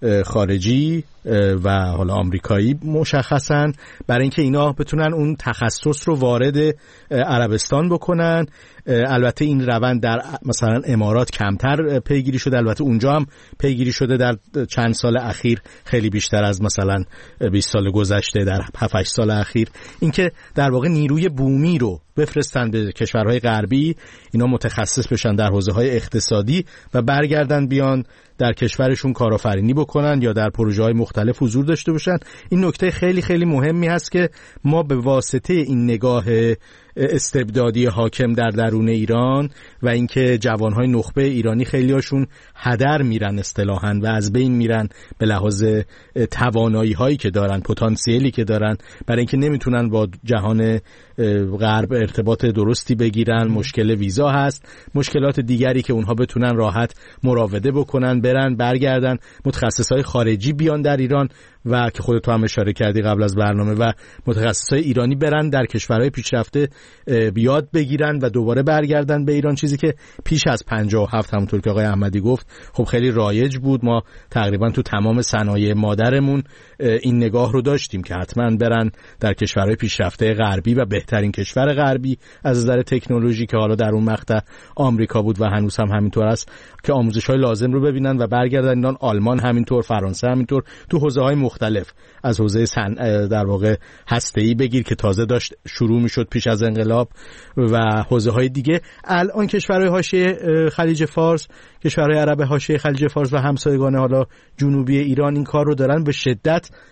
خارجی و حالا آمریکایی مشخصاً، برای اینکه اینا بتونن اون تخصص رو وارد عربستان بکنن. البته این روند در مثلا امارات کمتر پیگیری شده، البته اونجا هم پیگیری شده در چند سال اخیر، خیلی بیشتر از مثلا 20 سال گذشته، در 7-8 سال اخیر، اینکه در واقع نیروی بومی رو بفرستن به کشورهای غربی، اینا متخصص بشن در حوزه‌های اقتصادی و برگردن بیان در کشورشون کارآفرینی بکنن یا در پروژه‌های مختلف حضور داشته باشن. این نکته خیلی خیلی مهمی هست که ما به واسطه این نگاه استبدادی حاکم در درون ایران و اینکه جوانهای نخبه ایرانی خیلی هاشون هدر میرن اصطلاحاً و از بین میرن به لحاظ توانایی هایی که دارن، پتانسیلی که دارن، برای اینکه نمیتونن با جهان غرب ارتباط درستی بگیرن، مشکل ویزا هست، مشکلات دیگری که اونها بتونن راحت مراوده بکنن، برن برگردن، متخصصای خارجی بیان در ایران و که خودت هم اشاره کردی قبل از برنامه و متخصصای ایرانی برن در کشورهای پیشرفته بیاد بگیرن و دوباره برگردن به ایران، چیزی که پیش از 57 همونطور که آقای احمدی گفت خب خیلی رایج بود. ما تقریبا تو تمام صنایع مادرمون این نگاه رو داشتیم که حتما برن در کشورهای پیشرفته غربی و بهترین کشور غربی از نظر تکنولوژی که حالا در اون مقطع آمریکا بود و هنوز هم همینطور است که آموزش‌های لازم رو ببینن و برگردن ایران. آلمان همینطور، فرانسه همینطور، تو حوزه‌های مختلف، از حوزه در واقع هسته‌ای بگیر که تازه داشت شروع میشد پیش از انقلاب و حوزه‌های دیگه. الان کشورهای حاشیه خلیج فارس، کشورهای عرب حاشیه خلیج فارس و همسایگان حالا جنوبی ایران این کار رو دارن به شدت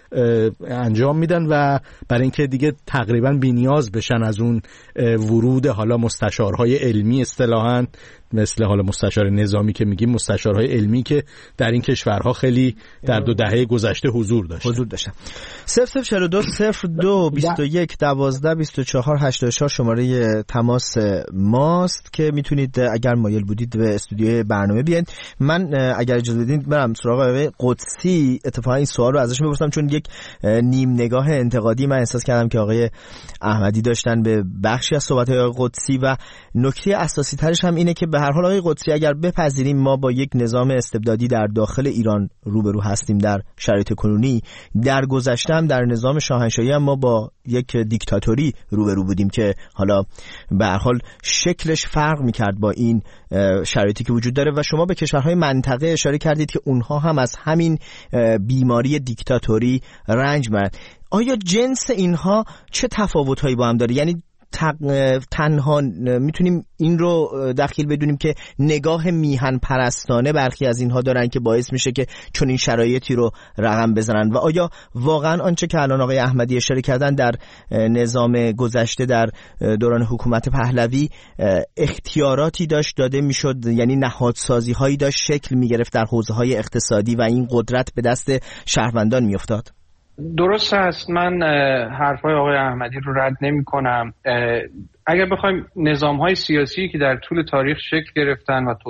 انجام میدن و برای اینکه دیگه تقریبا بی‌نیاز بشن از اون ورود حالا مستشارهای علمی اصطلاحاً مثل حالا مستشار نظامی که میگیم، مستشارهای علمی که در این کشورها خیلی در 2 دهه گذشته حضور داشتن. 0042 02 21 12 24 84 شماره تماس ماست که میتونید اگر مایل بودید به استودیوی برنامه بیاید. من اگر اجازه بدید برم سراغ آقای قدسی. اتفاقا این سوال رو ازش میپرسم چون یک نیم نگاه انتقادی من احساس کردم که آقای احمدی داشتن به بخشی از صحبت‌های آقای قدسی و نکته اساسی ترش هم اینه که به هر حال آقای قدسی اگر بپذیریم ما با یک نظام استبدادی در داخل ایران روبرو هستیم در شرایط کنونی، در گذشته هم در نظام شاهنشاهی هم ما با یک دیکتاتوری روبرو بودیم که حالا به هر حال شکلش فرق می‌کرد با این شرایطی که وجود داره و شما به کشورهای منطقه اشاره کردید که اونها هم از همین بیماری دیکتاتوری رنج می‌برند. آیا جنس اینها چه تفاوت‌هایی با هم داره؟ یعنی تنها میتونیم این رو دخیل بدونیم که نگاه میهن پرستانه برخی از اینها دارن که باعث میشه که چون این شرایطی رو رقم بزنن و آیا واقعا آنچه که الان آقای احمدی اشاره کردن در نظام گذشته در دوران حکومت پهلوی اختیاراتی داشت داده میشد، یعنی نهادسازی هایی داشت شکل میگرفت در حوزه های اقتصادی و این قدرت به دست شهروندان میافتاد؟ درست است. من حرفای آقای احمدی رو رد نمی کنم. اگر بخوایم نظام‌های سیاسی که در طول تاریخ شکل گرفتن و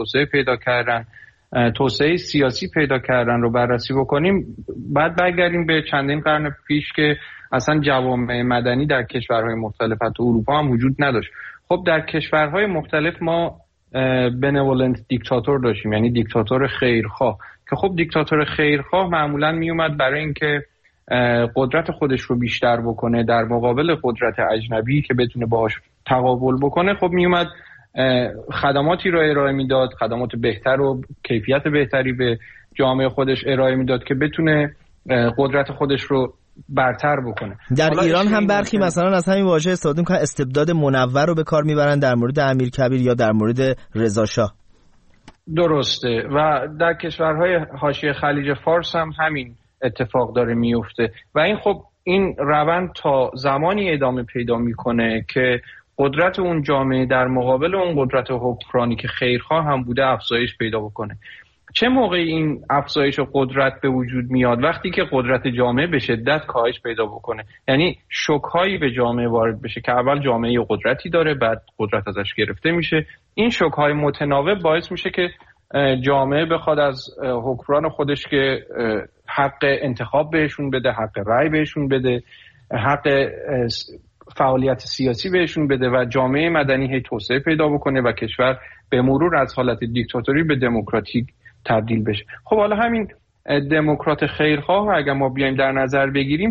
توسعه سیاسی پیدا کردن رو بررسی بکنیم، بعد برگردیم به چندین قرن پیش که اصلا جوامع مدنی در کشورهای مختلف حتی اروپا هم وجود نداشت. خب در کشورهای مختلف ما بنولنت دیکتاتور داشتیم، یعنی دیکتاتور خیرخواه که خب دیکتاتور خیرخواه معمولاً می اومد برای اینکه قدرت خودش رو بیشتر بکنه در مقابل قدرت اجنبی که بتونه باهاش تقابل بکنه، خب می اومد خدماتی رو ارائه میداد، خدمات بهتر و کیفیت بهتری به جامعه خودش ارائه میداد که بتونه قدرت خودش رو برتر بکنه. در ایران هم برخی مثلا از همین واژه استفاده میکنن، استبداد منور رو به کار میبرن در مورد امیرکبیر یا در مورد رضا شاه. درسته و در کشورهای حاشیه خلیج فارس هم همین اتفاق داره میفته و این خب این روند تا زمانی ادامه پیدا میکنه که قدرت اون جامعه در مقابل اون قدرت حکمرانی که خیرخواه هم بوده افزایش پیدا بکنه. چه موقعی این افزایش قدرت به وجود میاد؟ وقتی که قدرت جامعه به شدت کاهش پیدا بکنه، یعنی شوک‌هایی به جامعه وارد بشه که اول جامعه قدرتی داره بعد قدرت ازش گرفته میشه. این شوک‌های متناوب باعث میشه که جامعه بخواد از حکمران خودش که حق انتخاب بهشون بده، حق رأی بهشون بده، حق فعالیت سیاسی بهشون بده و جامعه مدنی هی توسعه پیدا بکنه و کشور به مرور از حالت دیکتاتوری به دموکراتیک تبدیل بشه. خب حالا همین دموکرات خیرخواه اگر ما بیایم در نظر بگیریم،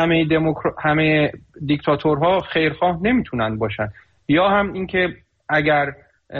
همه دیکتاتورها خیرخواه نمیتونن باشن، یا هم اینکه اگر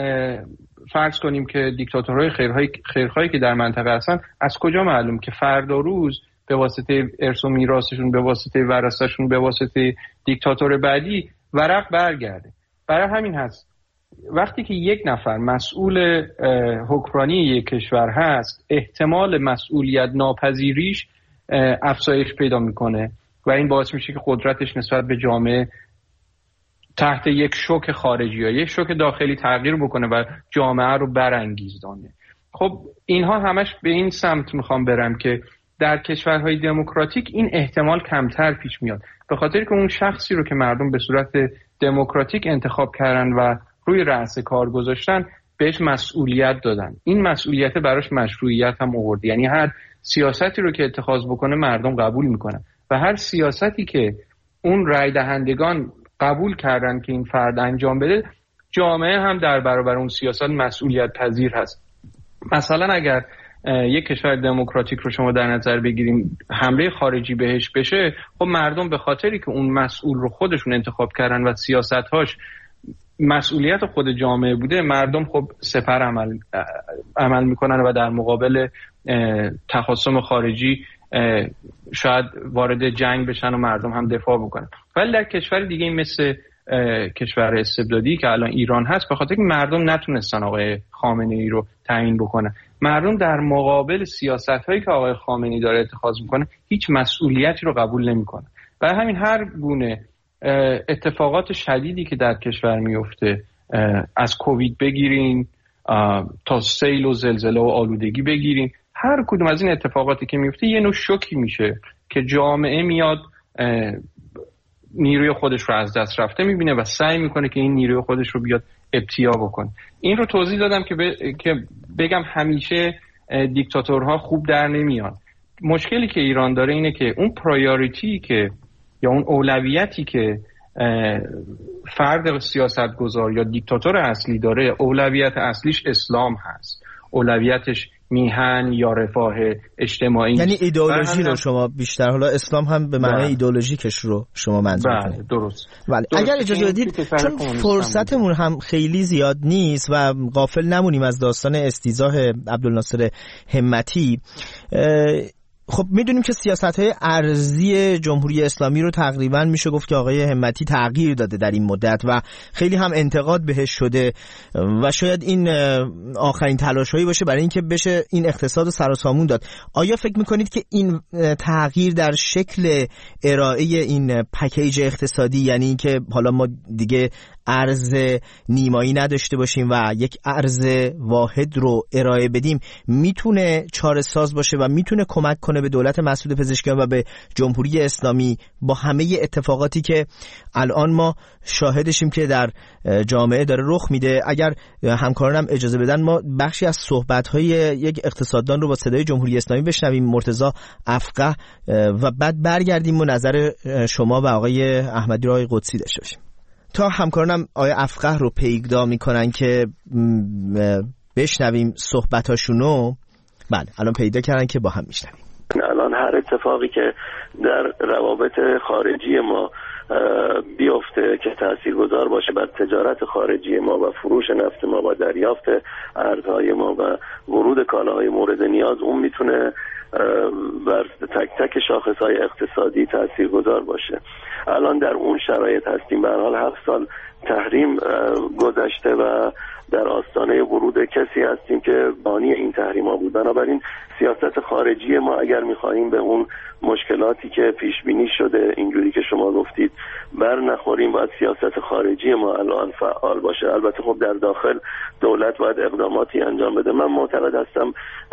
فرض کنیم که دیکتاتورهای خیرخواهی که در منطقه هستن، از کجا معلوم که فردا روز به واسطه ارث و میراثشون، به واسطه ورثه‌شون، به واسطه دیکتاتور بعدی ورق برگرده. برای همین هست وقتی که یک نفر مسئول حکمرانی یک کشور هست، احتمال مسئولیت ناپذیریش افزایش پیدا میکنه و این باعث میشه که قدرتش نسبت به جامعه تحت یک شوک خارجی یا یک شوک داخلی تغییر بکنه و جامعه رو برانگیزانه. خب اینها همش به این سمت میخوام برم که در کشورهای دموکراتیک این احتمال کمتر پیش میاد، به خاطر که اون شخصی رو که مردم به صورت دموکراتیک انتخاب کردن و روی رأس کار گذاشتن بهش مسئولیت دادن. این مسئولیت براش مشروعیت هم آورد، یعنی هر سیاستی رو که اتخاذ بکنه مردم قبول میکنن و هر سیاستی که اون رای دهندگان قبول کردن که این فرد انجام بده، جامعه هم در برابر اون سیاست مسئولیت پذیر هست. مثلا اگر یک کشور دموکراتیک رو شما در نظر بگیریم، حمله خارجی بهش بشه، خب مردم به خاطری که اون مسئول رو خودشون انتخاب کردن و سیاست‌هاش مسئولیت خود جامعه بوده، مردم خب سپر عمل میکنن و در مقابل تخاصم خارجی شاید وارد جنگ بشن و مردم هم دفاع بکنن. ولی در کشور دیگه مثل کشور استبدادی که الان ایران هست به خاطر که مردم نتونستن آقای خامنه‌ای رو تعیین بکنن. مردم در مقابل سیاست‌هایی که آقای خامنه‌ای داره اتخاذ میکنه هیچ مسئولیتی رو قبول نمیکنه. برای همین هر گونه اتفاقات شدیدی که در کشور میفته، از کووید بگیرین تا سیل و زلزله و آلودگی بگیرین، هر کدوم از این اتفاقاتی که میفته یه نوع شوکی میشه که جامعه میاد نیروی خودش رو از دست رفته میبینه و سعی میکنه که این نیروی خودش رو بیاد ابتیا بکنه. این رو توضیح دادم که بگم همیشه دیکتاتورها خوب در نمیان. مشکلی که ایران داره اینه که اون پرایوریتی که یا اون اولویتی که فرد سیاستگزار یا دیکتاتور اصلی داره، اولویت اصلیش اسلام هست، اولویتش میهن یا رفاه اجتماعی. یعنی ایدئولوژی رو شما بیشتر، حالا اسلام هم به معنای ایدئولوژیکش رو شما منظور کنید. درست. اگر اجازه بدید، چون فرصتمون هم خیلی زیاد نیست و غافل نمونیم از داستان استیضاح عبدالناصر همتی، خب میدونیم که سیاست‌های ارضی جمهوری اسلامی رو تقریباً میشه گفت که آقای همتی تغییر داده در این مدت و خیلی هم انتقاد بهش شده و شاید این آخرین تلاش‌هایی باشه برای اینکه بشه این اقتصاد رو سر و سامون داد. آیا فکر میکنید که این تغییر در شکل ارائه این پکیج اقتصادی، یعنی اینکه حالا ما دیگه ارز نیمایی نداشته باشیم و یک ارز واحد رو ارائه بدیم، میتونه چاره ساز باشه و میتونه کمک کنه به دولت مسعود پزشکیان و به جمهوری اسلامی با همه اتفاقاتی که الان ما شاهدشیم که در جامعه داره رخ میده؟ اگر همکارانم اجازه بدن ما بخشی از صحبت‌های یک اقتصاددان رو با صدای جمهوری اسلامی بشنویم، مرتضی افقه، و بعد برگردیم و نظر شما و آقای احمدی رو آقای قدسی داشته باشیم. تا همکارانم آقای افقه رو پیگدا میکنن که بشنویم صحبتاشونو. بله الان پیدا کردن که با هم میشنویم. الان هر اتفاقی که در روابط خارجی ما بیفته که تاثیرگذار باشه بر تجارت خارجی ما و فروش نفت ما و دریافت ارزهای ما و ورود کالاهای مورد نیاز، اون میتونه بر تک تک شاخصهای اقتصادی تاثیرگذار باشه. الان در اون شرایط هستیم. به هر حال 7 سال تحریم گذشته و در آستانه ورود کسی هستیم که بانی این تحریم‌ها بود. بنابراین سیاست خارجی ما اگر می‌خواهیم به اون مشکلاتی که پیش بینی شده اینجوری که شما گفتید بر نخوریم، باید سیاست خارجی ما الان فعال باشه. البته خب در داخل دولت باید اقداماتی انجام بده. من معتقد هستم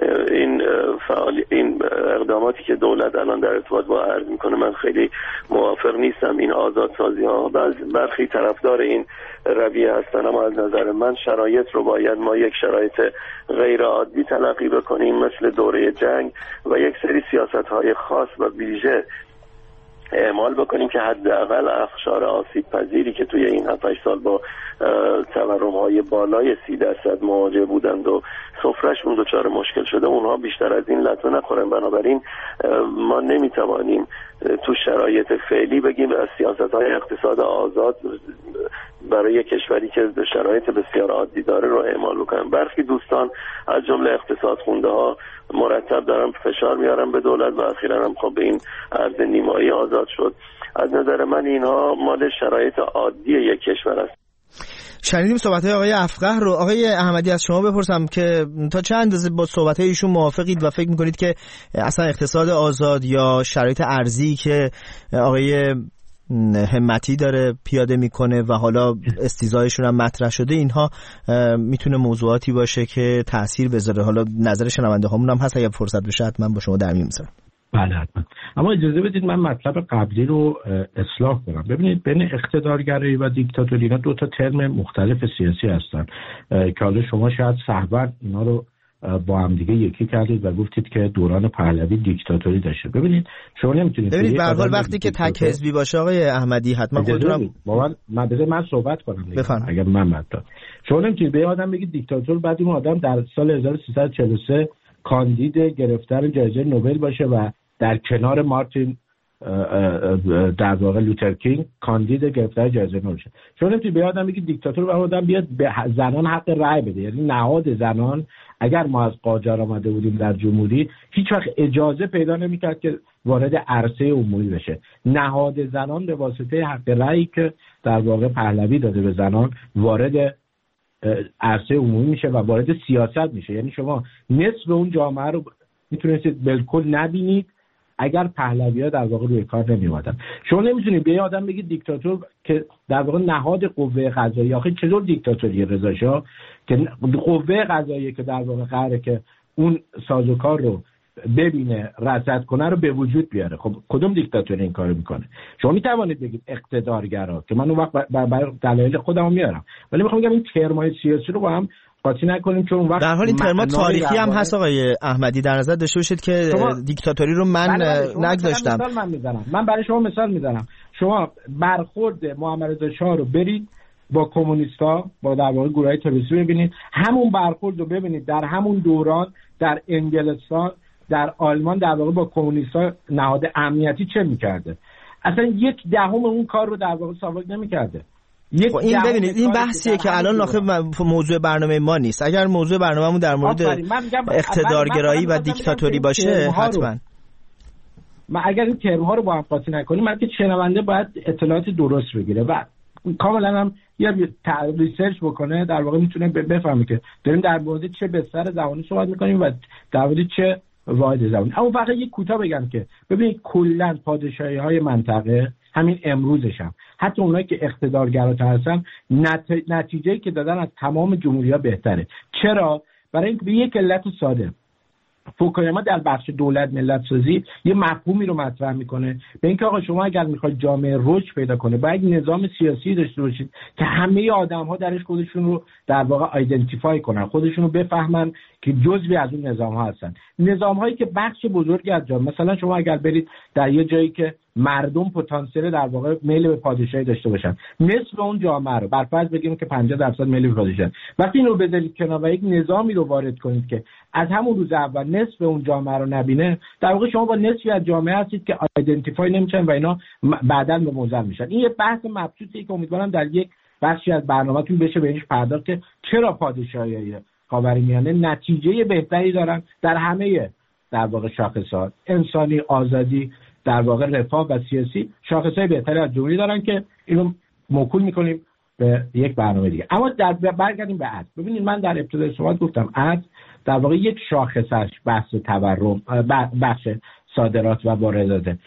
این اقداماتی که دولت الان در ارتباط با ارز میکنه من خیلی موافق نیستم. این آزادسازی‌ها برخی طرفدار این رویه هستن، اما از نظر من شرایط رو باید ما یک شرایط غیر عادی تلقی بکنیم مثل دوره جنگ و یک سری سیاست‌های خاص و ویژه اعمال بکنیم که حداقل اقشار آسیب پذیری که توی این 7-8 سال با تورم‌های بالای 30% مواجه بودند و سفره‌شون دچار مشکل شده، اونها بیشتر از این لطمه نخورن. بنابراین ما نمیتوانیم تو شرایط فعلی بگیم از سیاست‌های اقتصاد آزاد برای کشوری که شرایط بسیار عادی داره رو اعمال بکنن. برخی دوستان از جمله اقتصاد خونده ها مرتب دارن فشار میارن به دولت و اخیراً هم خب به این ارز نیمایی آزاد شد. از نظر من اینها مال شرایط عادی یک کشور است. شنیدیم صحبت‌های آقای افقه رو. آقای احمدی از شما بپرسم که تا چند اندازه با صحبت‌های ایشون موافقید و فکر می‌کنید که اصلا اقتصاد آزاد یا شرایط ارزی که آقای همتی داره پیاده میکنه و حالا استیضاحشون هم مطرح شده، اینها میتونه موضوعاتی باشه که تأثیر بذاره؟ حالا نظر شنونده هامون هم هست، اگه فرصت بشه حتما با شما در میون میذارم. بله حتما. اما اجازه بدید من مطلب قبلی رو اصلاح کنم. ببینید بین اقتدارگرایی و دیکتاتوری اینا 2 تا ترم مختلف سیاسی هستن که حالا شما شاید سهوا اینا رو با هم دیگه یکی کردید و گفتید که دوران پهلوی دیکتاتوری داشته. ببینید شما نمیتونید به هر حال وقتی که تک حزبی باشه آقای احمدی حتما خودتون من صحبت کنم اگر من مطلب شما نمیتونید به آدم بگید دیکتاتور بعد اون آدم در سال 1343 کاندید گرفتن جایزه نوبل باشه و در کنار مارتین در واقع لوترکینگ کاندید گرفتار جایزه نوبل شد. شما نمیتونید به آدم بگید دیکتاتور و آدم بیاد به زنان حق رأی بده. یعنی نهاد زنان اگر ما از قاجار آمده بودیم در جمهوری هیچ وقت اجازه پیدا نمی‌کرد که وارد عرصه عمومی بشه. نهاد زنان به واسطه حق رأیی که در واقع پهلوی داده به زنان وارد عرصه عمومی میشه و وارد سیاست میشه. یعنی شما نصف اون جامعه رو میتونید بالکل نبینید اگر پهلوی‌ها در واقع روی کار نمی‌اومدن. شما نمیتونید به آدم بگید دیکتاتور که در واقع نهاد قوه قضاییه. آخه چطور دیکتاتوری رضا شاه که قوه قضاییه که در واقع قراره که اون سازوکار رو ببینه رصد کنه رو به وجود بیاره؟ خب کدوم دیکتاتور این کارو میکنه؟ شما میتوانید بگید اقتدارگرا که من اون وقت برای دلایل خودم میارم، ولی میخوام بگم این ترمای سیاسی رو با هم قاطی نکنیم، چون اون وقت در حال این ترما تاریخی هم هست آقای احمدی. در نظر داشته باشید که دیکتاتوری رو من نگذاشتم. من برای شما مثال میزنم. شما برخورد محمد رضا شاه رو برید با کمونیستا، با در واقع گروهای تروریستی ببینید، همون برخورد رو ببینید در همون دوران در انگلستان، در آلمان در واقع با کمونیستا نهاد امنیتی چه میکرده. اصلا 1/10 اون کار رو در واقع سابق نمیکرده. این ببینید این بحثیه که الان آخه موضوع برنامه ما نیست. اگر موضوع برنامه‌مون در مورد اقتدارگرایی و دیکتاتوری باشه حتما ما اگر این ترم‌ها رو با هم قاطی نکنیم، من که شنونده باید اطلاعات درست بگیره و کاملا هم یا ریسرچ بکنه، در واقع میتونه بفهمه که داریم در مورد چه بستر زبانی صحبت میکنیم و در مورد چه واحد زبانی. اما فقط یک کوتاه بگم که ببینید کلا پادشاهی‌های منطقه همین امروزش هم حتی اونایی که اقتدارگراتر هستن نتیجه‌ای که دادن از تمام جمهوری‌ها بهتره. چرا؟ برای اینکه به یک علت ساده فوکویاما در بخش دولت ملت سازی یه مفهومی رو مطرح میکنه به اینکه آقا شما اگر میخواید جامعه رشد پیدا کنه باید نظام سیاسی داشته باشید که همه آدم‌ها درش خودشون رو در واقع آیدنتیفای کنن، خودشون رو بفهمن که جزئی از اون نظام‌ها هستن. نظام‌هایی که بخش بزرگی از جامعه، مثلا شما اگر برید در یه جایی که مردم پتانسیل در واقع میل به پادشاهی داشته باشن، نصف اون جامعه رو برفرض بگیم که 50% میل به پادشاهی، وقتی اینو بذارید کنار و یک نظامی رو وارد کنید که از همون روز اول نصف اون جامعه رو نبینه، در واقع شما با نصفی از جامعه هستید که آیدنتیفای نمیشن و اینا بعداً به منزل میشن. این یه بحث مبسوطی که امیدوارم در یک بخشی از برنامه‌تون بشه بهش پرداخت که چرا پادشاهی خاورمیانه نتیجه بهتری دارن در همه در واقع شاخص‌ها، انسانی، آزادی، در واقع رفاه و سیاسی، شاخص‌های بهتری از جمهوری دارن که اینو موکول می‌کنیم به یک برنامه دیگه. اما برگردیم به عدل. ببینید من در ابتدای صحبت گفتم عدل در واقع یک شاخصش بحث تورم، بخش صادرات و واردات،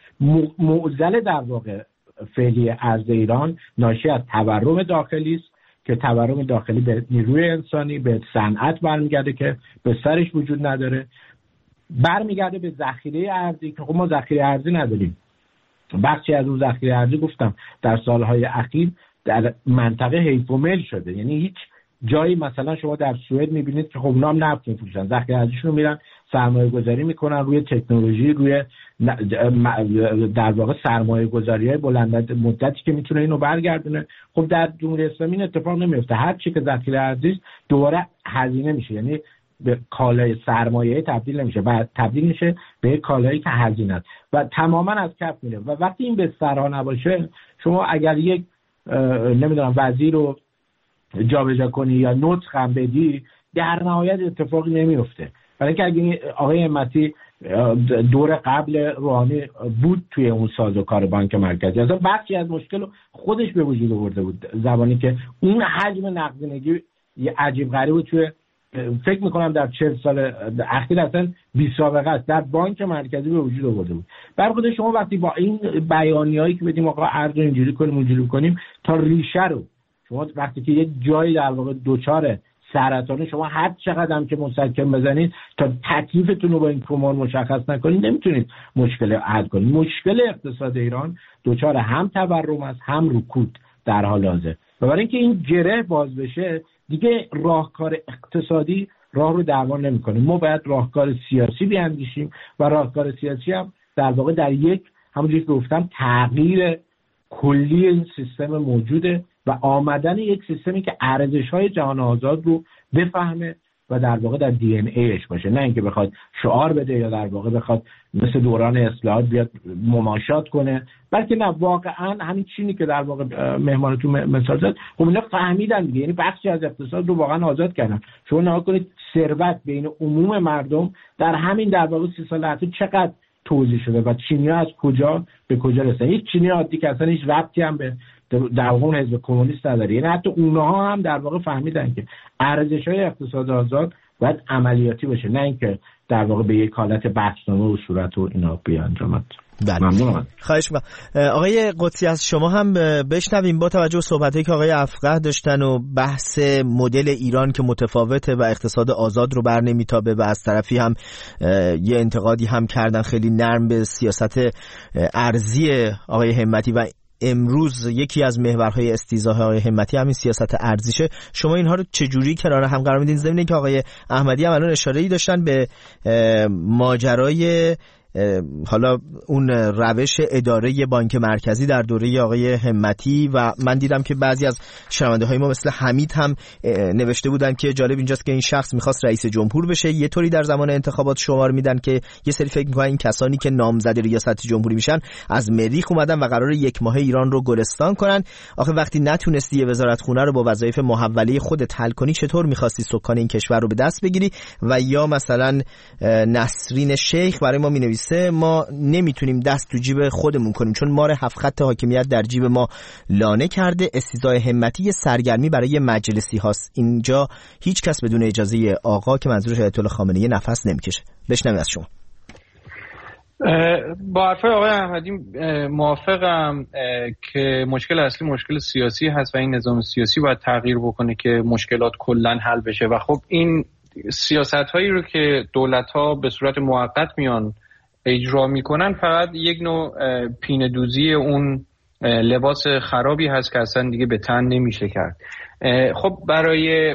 معضل در واقع فعلی ارز ایران ناشی از تورم داخلی است که تورم داخلی به نیروی انسانی، به صنعت برمیگرده که به سرش وجود نداره، برمیگرده به ذخیره ارزی که خب ما ذخیره ارزی نداریم. بخشی از اون ذخیره ارزی گفتم در سالهای اخیر در منطقه حیف و میل شده. یعنی هیچ جایی مثلا شما در سوئد میبینید که خب نام نفت میفروشن، ذخیره ارزیشون رو میرن سرمایه گذاری میکنن روی تکنولوژی، روی در واقع سرمایه گذاری های بلند مدتی که میتونه اینو برگردونه. خب در جمهوری اسلامی این اتفاق نمیفته. هر چی که ذخیره ارزی دوباره هزینه میشه، یعنی به کالای سرمایه تبدیل نمیشه، بعد تبدیل میشه به کالایی که هزینه است و تماما از کف میره. و وقتی این بسترها نباشه، شما اگر یک نمیدونم وزیر رو جابجا کنی یا نطق هم بدی، در نهایت اتفاقی نمیفته. برای اینکه اگه آقای همتی دور قبل روحانی بود توی اون سازوکار بانک مرکزی، اصلا بخشی از مشکل خودش به وجود آورده بود، زمانی که اون حجم نقدینگی عجیب غریب توی فکر میکنم در 40 سال اخیر اصلا بی سابقه است در بانک مرکزی به وجود آورده بود. برای خود شما وقتی با این بیانیه‌ای که بدیم آقا ارز رو اینجوری کنیم اونجوری کنیم تا ریشه رو، شما وقتی که یک جایی در واقع دوچار سرطانه، شما هر چقدر هم که مسکن بزنید تا تکلیفتون رو با این تومور مشخص نکنید نمیتونید مشکل حل کنید. مشکل اقتصاد ایران دوچار هم تورم است هم رکود در حال حاضر. و برای اینکه این گره باز بشه دیگه راهکار اقتصادی راه رو درمان نمی‌کنه. ما باید راهکار سیاسی بیاندیشیم و راهکار سیاسی هم در واقع در یک همونجوری که گفتم تغییر کلی این سیستم موجوده و آمدن یک سیستمی که ارزش‌های جهان آزاد رو بفهمه و در واقع در دی ان ایش باشه، نه اینکه بخواد شعار بده یا در واقع بخواد مثل دوران اصلاحات بیاد مماشات کنه، بلکه نه، واقعا همین چینی که در واقع مهمانتون مثال زد، خب اینا فهمیدن دیگه، یعنی بخشی از اقتصاد رو واقعا آزاد کردن. شما نگاه کنید ثروت بین عموم مردم در همین در واقع 30 سال اخیر چقدر توزیع شده و چینی‌ها از کجا به کجا رسیدن. یک چینی عادی که اصلا هیچ ربطی هم به در واقع حزب کمونیست نداره، یعنی حتی اونها هم در واقع فهمیدن که ارزش‌های اقتصاد آزاد باید عملیاتی باشه، نه اینکه در واقع به یک حالت بحث‌نامه و صورت و اینا بیانجامد. ممنونم. خواهش می‌کنم. آقای قدسی از شما هم بشنویم با توجه به صحبتایی که آقای افقه داشتن و بحث مدل ایران که متفاوته و اقتصاد آزاد رو برنمیتابه و از طرفی هم یه انتقادی هم کردن خیلی نرم به سیاست ارزی آقای همتی و امروز یکی از محورهای استیضاح آقای همتی همین سیاست ارزشه. شما اینها رو چجوری کنار هم قرار میدین؟ ضمن اینکه آقای احمدی هم الان اشاره‌ای داشتن به ماجرای حالا اون روش اداره بانک مرکزی در دوره آقای همتی و من دیدم که بعضی از شنونده‌های ما مثل حمید هم نوشته بودن که جالب اینجاست که این شخص می‌خواست رئیس جمهور بشه، یه طوری در زمان انتخابات شمار میدن که یه سری فکر می‌کنن این کسانی که نامزد ریاست جمهوری میشن از مریخ اومدن و قراره یک ماه ایران رو گلستان کنن. آخه وقتی نتونستی وزارتخونه رو با وظایف محوله خودت حل کنی، چطور می‌خواستی سکان این کشور رو به دست بگیری؟ و یا مثلا نسرین شیخ برای ما می‌نویسه ما نمیتونیم دست تو جیب خودمون کنیم چون مار 7 خط حاکمیت در جیب ما لانه کرده. استیضاح همتی یه سرگرمی برای مجلسی هاست، اینجا هیچ کس بدون اجازه آقا که منظورش آیت الله خامنه‌ای نفس نمیکشه. بشنویم از شما. با حرفای آقای احمدی موافقم که مشکل اصلی مشکل سیاسی هست و این نظام سیاسی باید تغییر بکنه که مشکلات کلاً حل بشه و خب این سیاست‌هایی رو که دولت‌ها به صورت موقت میان اجرا میکنن فقط یک نوع پینه دوزی اون لباس خرابی هست که اصلا دیگه به تن نمیشه کرد. خب برای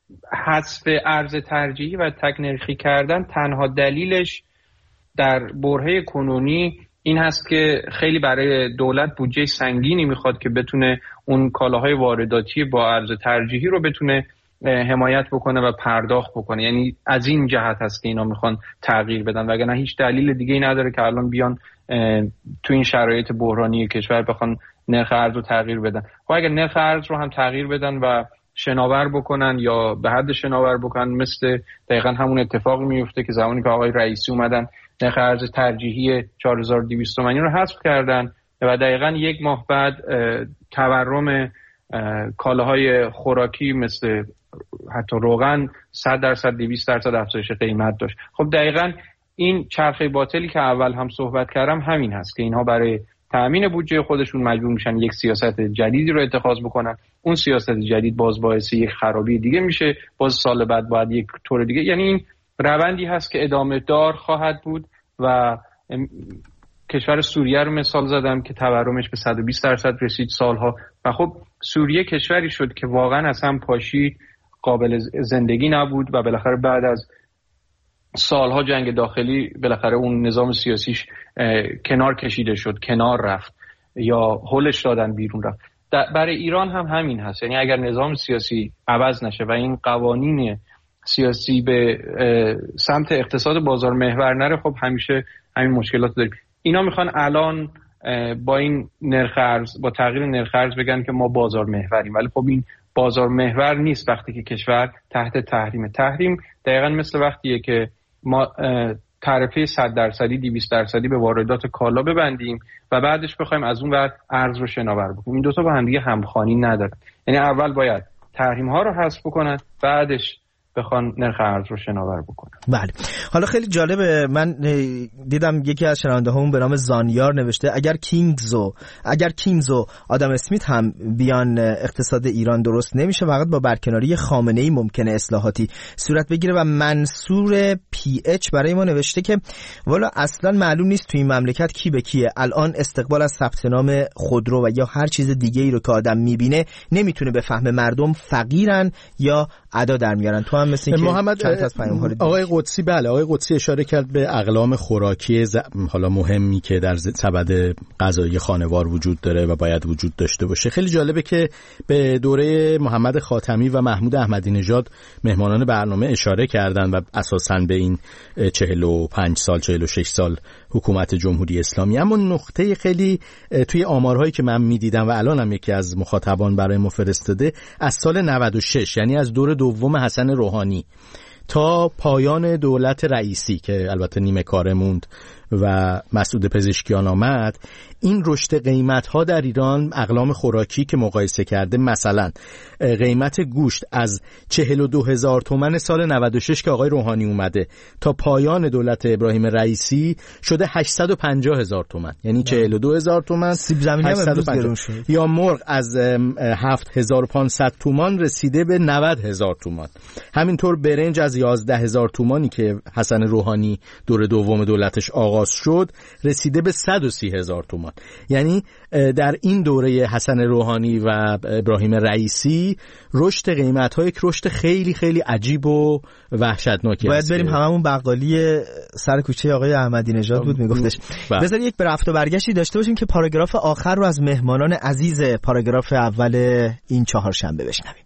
حذف ارز ترجیحی و تکنرخی کردن تنها دلیلش در برهه کنونی این هست که خیلی برای دولت بودجه سنگینی میخواد که بتونه اون کالاهای وارداتی با ارز ترجیحی رو بتونه حمایت بکنه و پرداخت بکنه. یعنی از این جهت هست که اینا میخوان تغییر بدن، وگرنه هیچ دلیل دیگه ای نداره که الان بیان تو این شرایط بحرانی کشور بخوان نرخ ارز رو تغییر بدن. خب اگر نرخ ارز رو هم تغییر بدن و شناور بکنن یا به حد شناور بکنن، مثل دقیقاً همون اتفاقی میفته که زمانی که آقای رئیسی اومدن نرخ ارز ترجیحی 4200 تومانی رو حذف کردن و دقیقاً یک ماه بعد تورم کالاهای خوراکی مثل حتی روغن 100% 200% افزایش قیمت داشت. خب دقیقاً این چرخه باطلی که اول هم صحبت کردم همین هست که اینها برای تأمین بودجه خودشون مجبور میشن یک سیاست جدیدی رو اتخاذ بکنن. اون سیاست جدید باز باعث یک خرابی دیگه میشه، باز سال بعد باید یک طور دیگه. یعنی این روندی هست که ادامه دار خواهد بود و کشور سوریه رو مثال زدم که تورمش به 120% رسید سالها و خب سوریه کشوری شد که واقعا از هم پاشی قابل زندگی نبود و بالاخره بعد از سالها جنگ داخلی بالاخره اون نظام سیاسیش کنار کشیده شد، کنار رفت یا هلش دادن بیرون رفت. برای ایران هم همین هست. یعنی اگر نظام سیاسی عوض نشه و این قوانین سیاسی به سمت اقتصاد بازار محور نره، خب همیشه همین مشکلات داریم. اینا میخوان الان با این نرخ ارز، با تغییر نرخ ارز بگن که ما بازار محوریم، ولی خب این بازار محور نیست وقتی که کشور تحت تحریم. تحریم دقیقاً مثل وقتیه که ما تعرفه 100% 200% به واردات کالا ببندیم و بعدش بخوایم از اون ور ارز رو شناور بکنیم. این دوتا با هم دیگه همخوانی ندارن. یعنی اول باید تحریم ها رو حذف بکنن، بعدش بخوان نرخ ارز رو شناور بکنن. بله. حالا خیلی جالبه، من دیدم یکی از شنونده همون به نام زانیار نوشته اگر کینگز و آدم اسمیت هم بیان اقتصاد ایران درست نمیشه، فقط با برکناری خامنه‌ای ممکنه اصلاحاتی صورت بگیره. و منصور پی اچ برای ما نوشته که والا اصلا معلوم نیست توی این مملکت کی به کیه. الان استقبال از ثبت نام خودرو و یا هر چیز دیگه ای رو که آدم میبینه نمیتونه بفهمه مردم فقیرن یا ادا در میارن. تو هم مثل اینکه محمد چند تا از پیام‌ها آقای قدسی، بله آقای قدسی اشاره کرد به اقلام خوراکی حالا مهمی که در سبد غذایی خانوار وجود داره و باید وجود داشته باشه. خیلی جالبه که به دوره محمد خاتمی و محمود احمدی نژاد مهمانان برنامه اشاره کردن و اساساً به این 45 سال 46 سال حکومت جمهوری اسلامی. اما نقطه خیلی توی آمارهایی که من میدیدم و الان هم یکی از مخاطبان برای ما فرستاده، از سال 96 یعنی از دور دوم حسن روحانی تا پایان دولت رئیسی که البته نیمه کاره موند و مسعود پزشکیان آمد، این رشد قیمت‌ها در ایران اقلام خوراکی که مقایسه کرده، مثلا قیمت گوشت از 42,000 تومان سال 96 که آقای روحانی اومده تا پایان دولت ابراهیم رئیسی شده 850,000 تومان، یعنی 42,000 تومان. سیب زمینی هم امروز گرون شد. یا مرغ از 7,500 تومان رسیده به 90,000 تومان. همینطور برنج از 11,000 تومانی که حسن روحانی دور دوم دولتش آغاز شد رسیده به 130,000 تومان. یعنی در این دوره حسن روحانی و ابراهیم رئیسی رشد قیمت‌ها یک رشد خیلی خیلی عجیب و وحشتناکی است. باید بریم هممون بقالی سر کوچه آقای احمدی نژاد بود میگفتش. بذار یک رفت و برگشتی داشته باشیم که پاراگراف آخر رو از مهمانان عزیز پاراگراف اول این چهارشنبه بشنویم.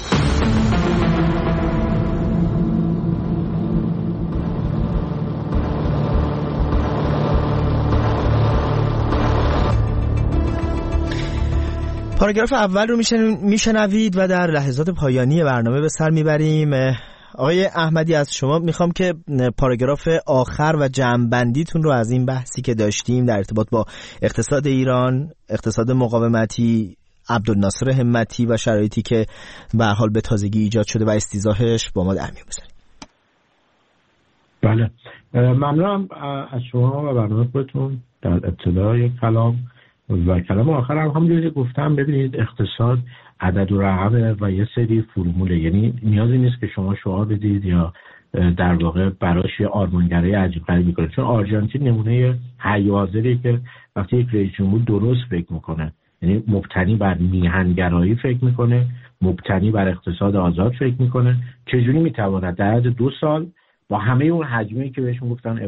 پاراگراف اول رو میشنوید و در لحظات پایانی برنامه به سر میبریم. آقای احمدی، از شما میخوام که پاراگراف آخر و جمع‌بندیتون رو از این بحثی که داشتیم در ارتباط با اقتصاد ایران، اقتصاد مقاومتی، عبدالناصر همتی و شرایطی که به هر حال به تازگی ایجاد شده و استیضاحش با ما در میون بذارید. بله، ممنونم از شما و برنامه خودتون. در ابتدای کلام و کلام آخر هم همونجوری گفتم، ببینید اقتصاد عدد و رقمه و یه سری فرموله، یعنی نیازی نیست که شما شعار بدید یا در واقع براش یه آرمانگرایی عجیب غریبی کنید. چون آرژانتین نمونه حی و حاضریه که وقتی یک رئیس جمهور درست فکر میکنه، یعنی مبتنی بر میهنگرایی فکر میکنه، مبتنی بر اقتصاد آزاد فکر میکنه، چجوری میتواند در عرض 2 سال با همه اون حجمی که بهشون گفتن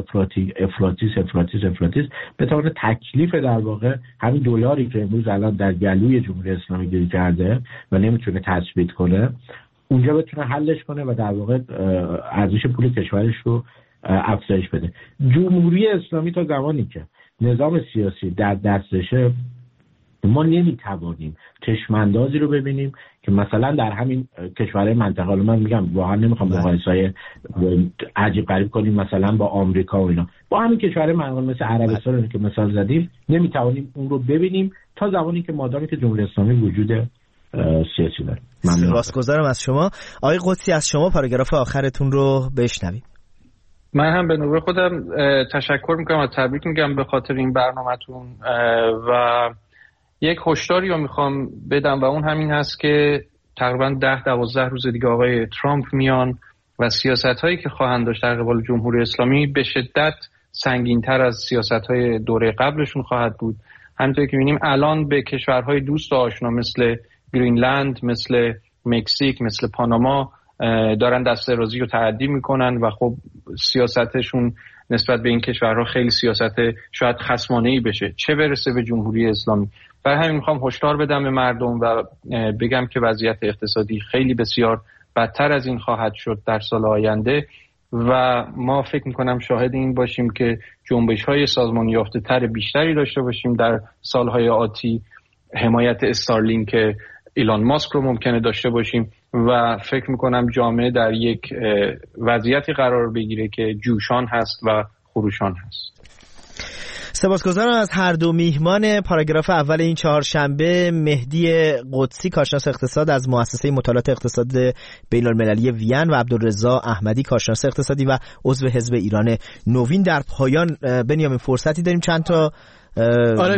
افراطیس بتونه تکلیف در واقع همین دلاری که امروز الان در گلوی جمهوری اسلامی گیر کرده و نمیتونه تثبیت کنه، اونجا بتونه حلش کنه و در واقع ارزش پول کشورش رو افزایش بده. جمهوری اسلامی تا زمانی که نظام سیاسی در دستشه، ما نمیتوانیم چشماندازی رو ببینیم که مثلا در همین کشورهای منطقه، من میگم واقعا نمیخوام مقایسه‌های عجیب غریب کنیم مثلا با آمریکا و اینا، با همین کشورهای منطقه مثل عربستان که مثال زدیم، نمیتوانیم اون رو ببینیم تا زمانی که مادامی که جمهوری اسلامی وجود سیاسی داره. سپاسگزارم از شما. آقای قدسی، از شما پاراگراف آخرتون رو بشنویم. من هم به نوبه خودم تشکر میکنم و تبریک میگم به خاطر این برنامه‌تون و یک هشداری رو میخوام بدم و اون همین هست که تقریبا 10-12 روز دیگه آقای ترامپ میان و سیاست‌هایی که خواهند داشت در قبال جمهوری اسلامی به شدت سنگین‌تر از سیاست‌های دوره قبلشون خواهد بود. همونطور که می‌بینیم الان به کشورهای دوست و آشنا مثل گرینلند، مثل مکزیک، مثل پاناما دارن دست درازی رو تعدی میکنن و خب سیاستشون نسبت به این کشورها خیلی سیاست شاید خصمانه‌ای بشه، چه برسه به جمهوری اسلامی. برای همین میخوام هشدار بدم به مردم و بگم که وضعیت اقتصادی خیلی بسیار بدتر از این خواهد شد در سال آینده و ما فکر میکنم شاهد این باشیم که جنبش‌های سازمان یافته تر بیشتری داشته باشیم در سالهای آتی. حمایت استارلینک ایلان ماسک رو ممکنه داشته باشیم و فکر میکنم جامعه در یک وضعیتی قرار بگیره که جوشان هست و خروشان هست. سپاسگزارم از هر دو میهمان پاراگراف اول این چهارشنبه. مهدی قدسی، کارشناس اقتصاد از مؤسسه مطالعات اقتصاد بین‌المللی وین و عبدالرضا احمدی، کارشناس اقتصادی و عضو حزب ایران نوین. در پایان بنیامین فرصتی داریم چند تا من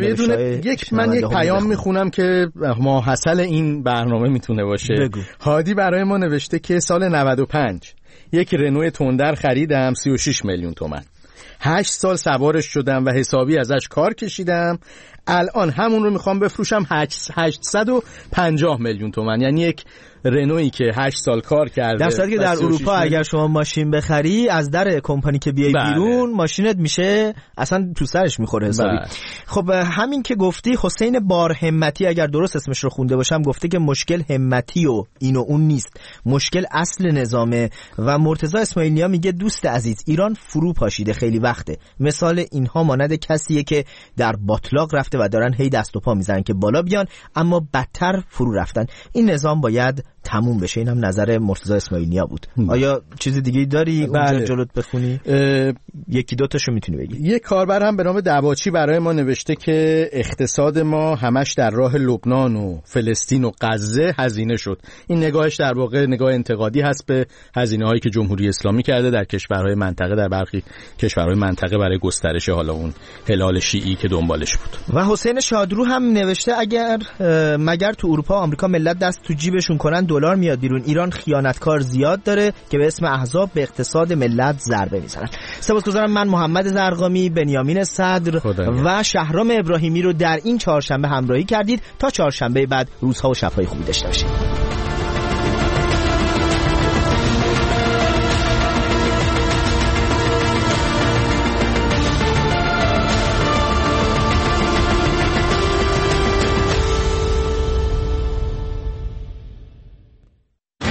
یک پیام میخونم که ماحصل این برنامه میتونه باشه. بگو. هادی برای ما نوشته که سال 95 یک رنو تندر خریدم 36 میلیون تومان. 8 سال سوارش شدم و حسابی ازش کار کشیدم. الان همون رو میخوام بفروشم 850 میلیون تومان، یعنی یک رنویی که 8 سال کار کرده، در صورتی که در اروپا اگر شما ماشین بخری از در کمپانی که بیای بیرون ماشینت میشه اصلا تو سرش میخوره حسابی. خب همین که گفتی حسین بارهمتی، اگر درست اسمش رو خونده باشم، گفته که مشکل همتی و این و اون نیست، مشکل اصل نظامه. و مرتضی اسماعیلیا میگه دوست عزیز، ایران فرو پاشیده خیلی وقته. مثال اینها مانند کسیه که در باطلاق رفته و دارن هی دست و پا میزنن که بالا بیان، اما بدتر فرو رفتن. این نظام باید تموم بشه. این هم نظر مرتضی اسماعیلیا بود. آیا چیز دیگه داری اونجا جلوت بخونی؟ یکی دو تاشو میتونی بگی. یک کاربر هم به نام دواچی برای ما نوشته که اقتصاد ما همش در راه لبنان و فلسطین و غزه هزینه شد. این نگاهش در واقع نگاه انتقادی هست به هزینه‌هایی که جمهوری اسلامی کرده در کشورهای منطقه، در برخی کشورهای منطقه برای گسترش حالا اون هلال شیعی که دنبالش بود. و حسین شادرو هم نوشته اگر مگر تو اروپا و آمریکا ملت دست تو جیبشون کنن دلار میاد بیرون. ایران خیانتکار زیاد داره که به اسم احزاب به اقتصاد ملت ضربه میزنن. سپاسگزارم. من محمد زرقامی، بنیامین صدر و شهرام ابراهیمی رو در این چهارشنبه همراهی کردید. تا چهارشنبه بعد روزها و شب‌های خوبی داشته باشید.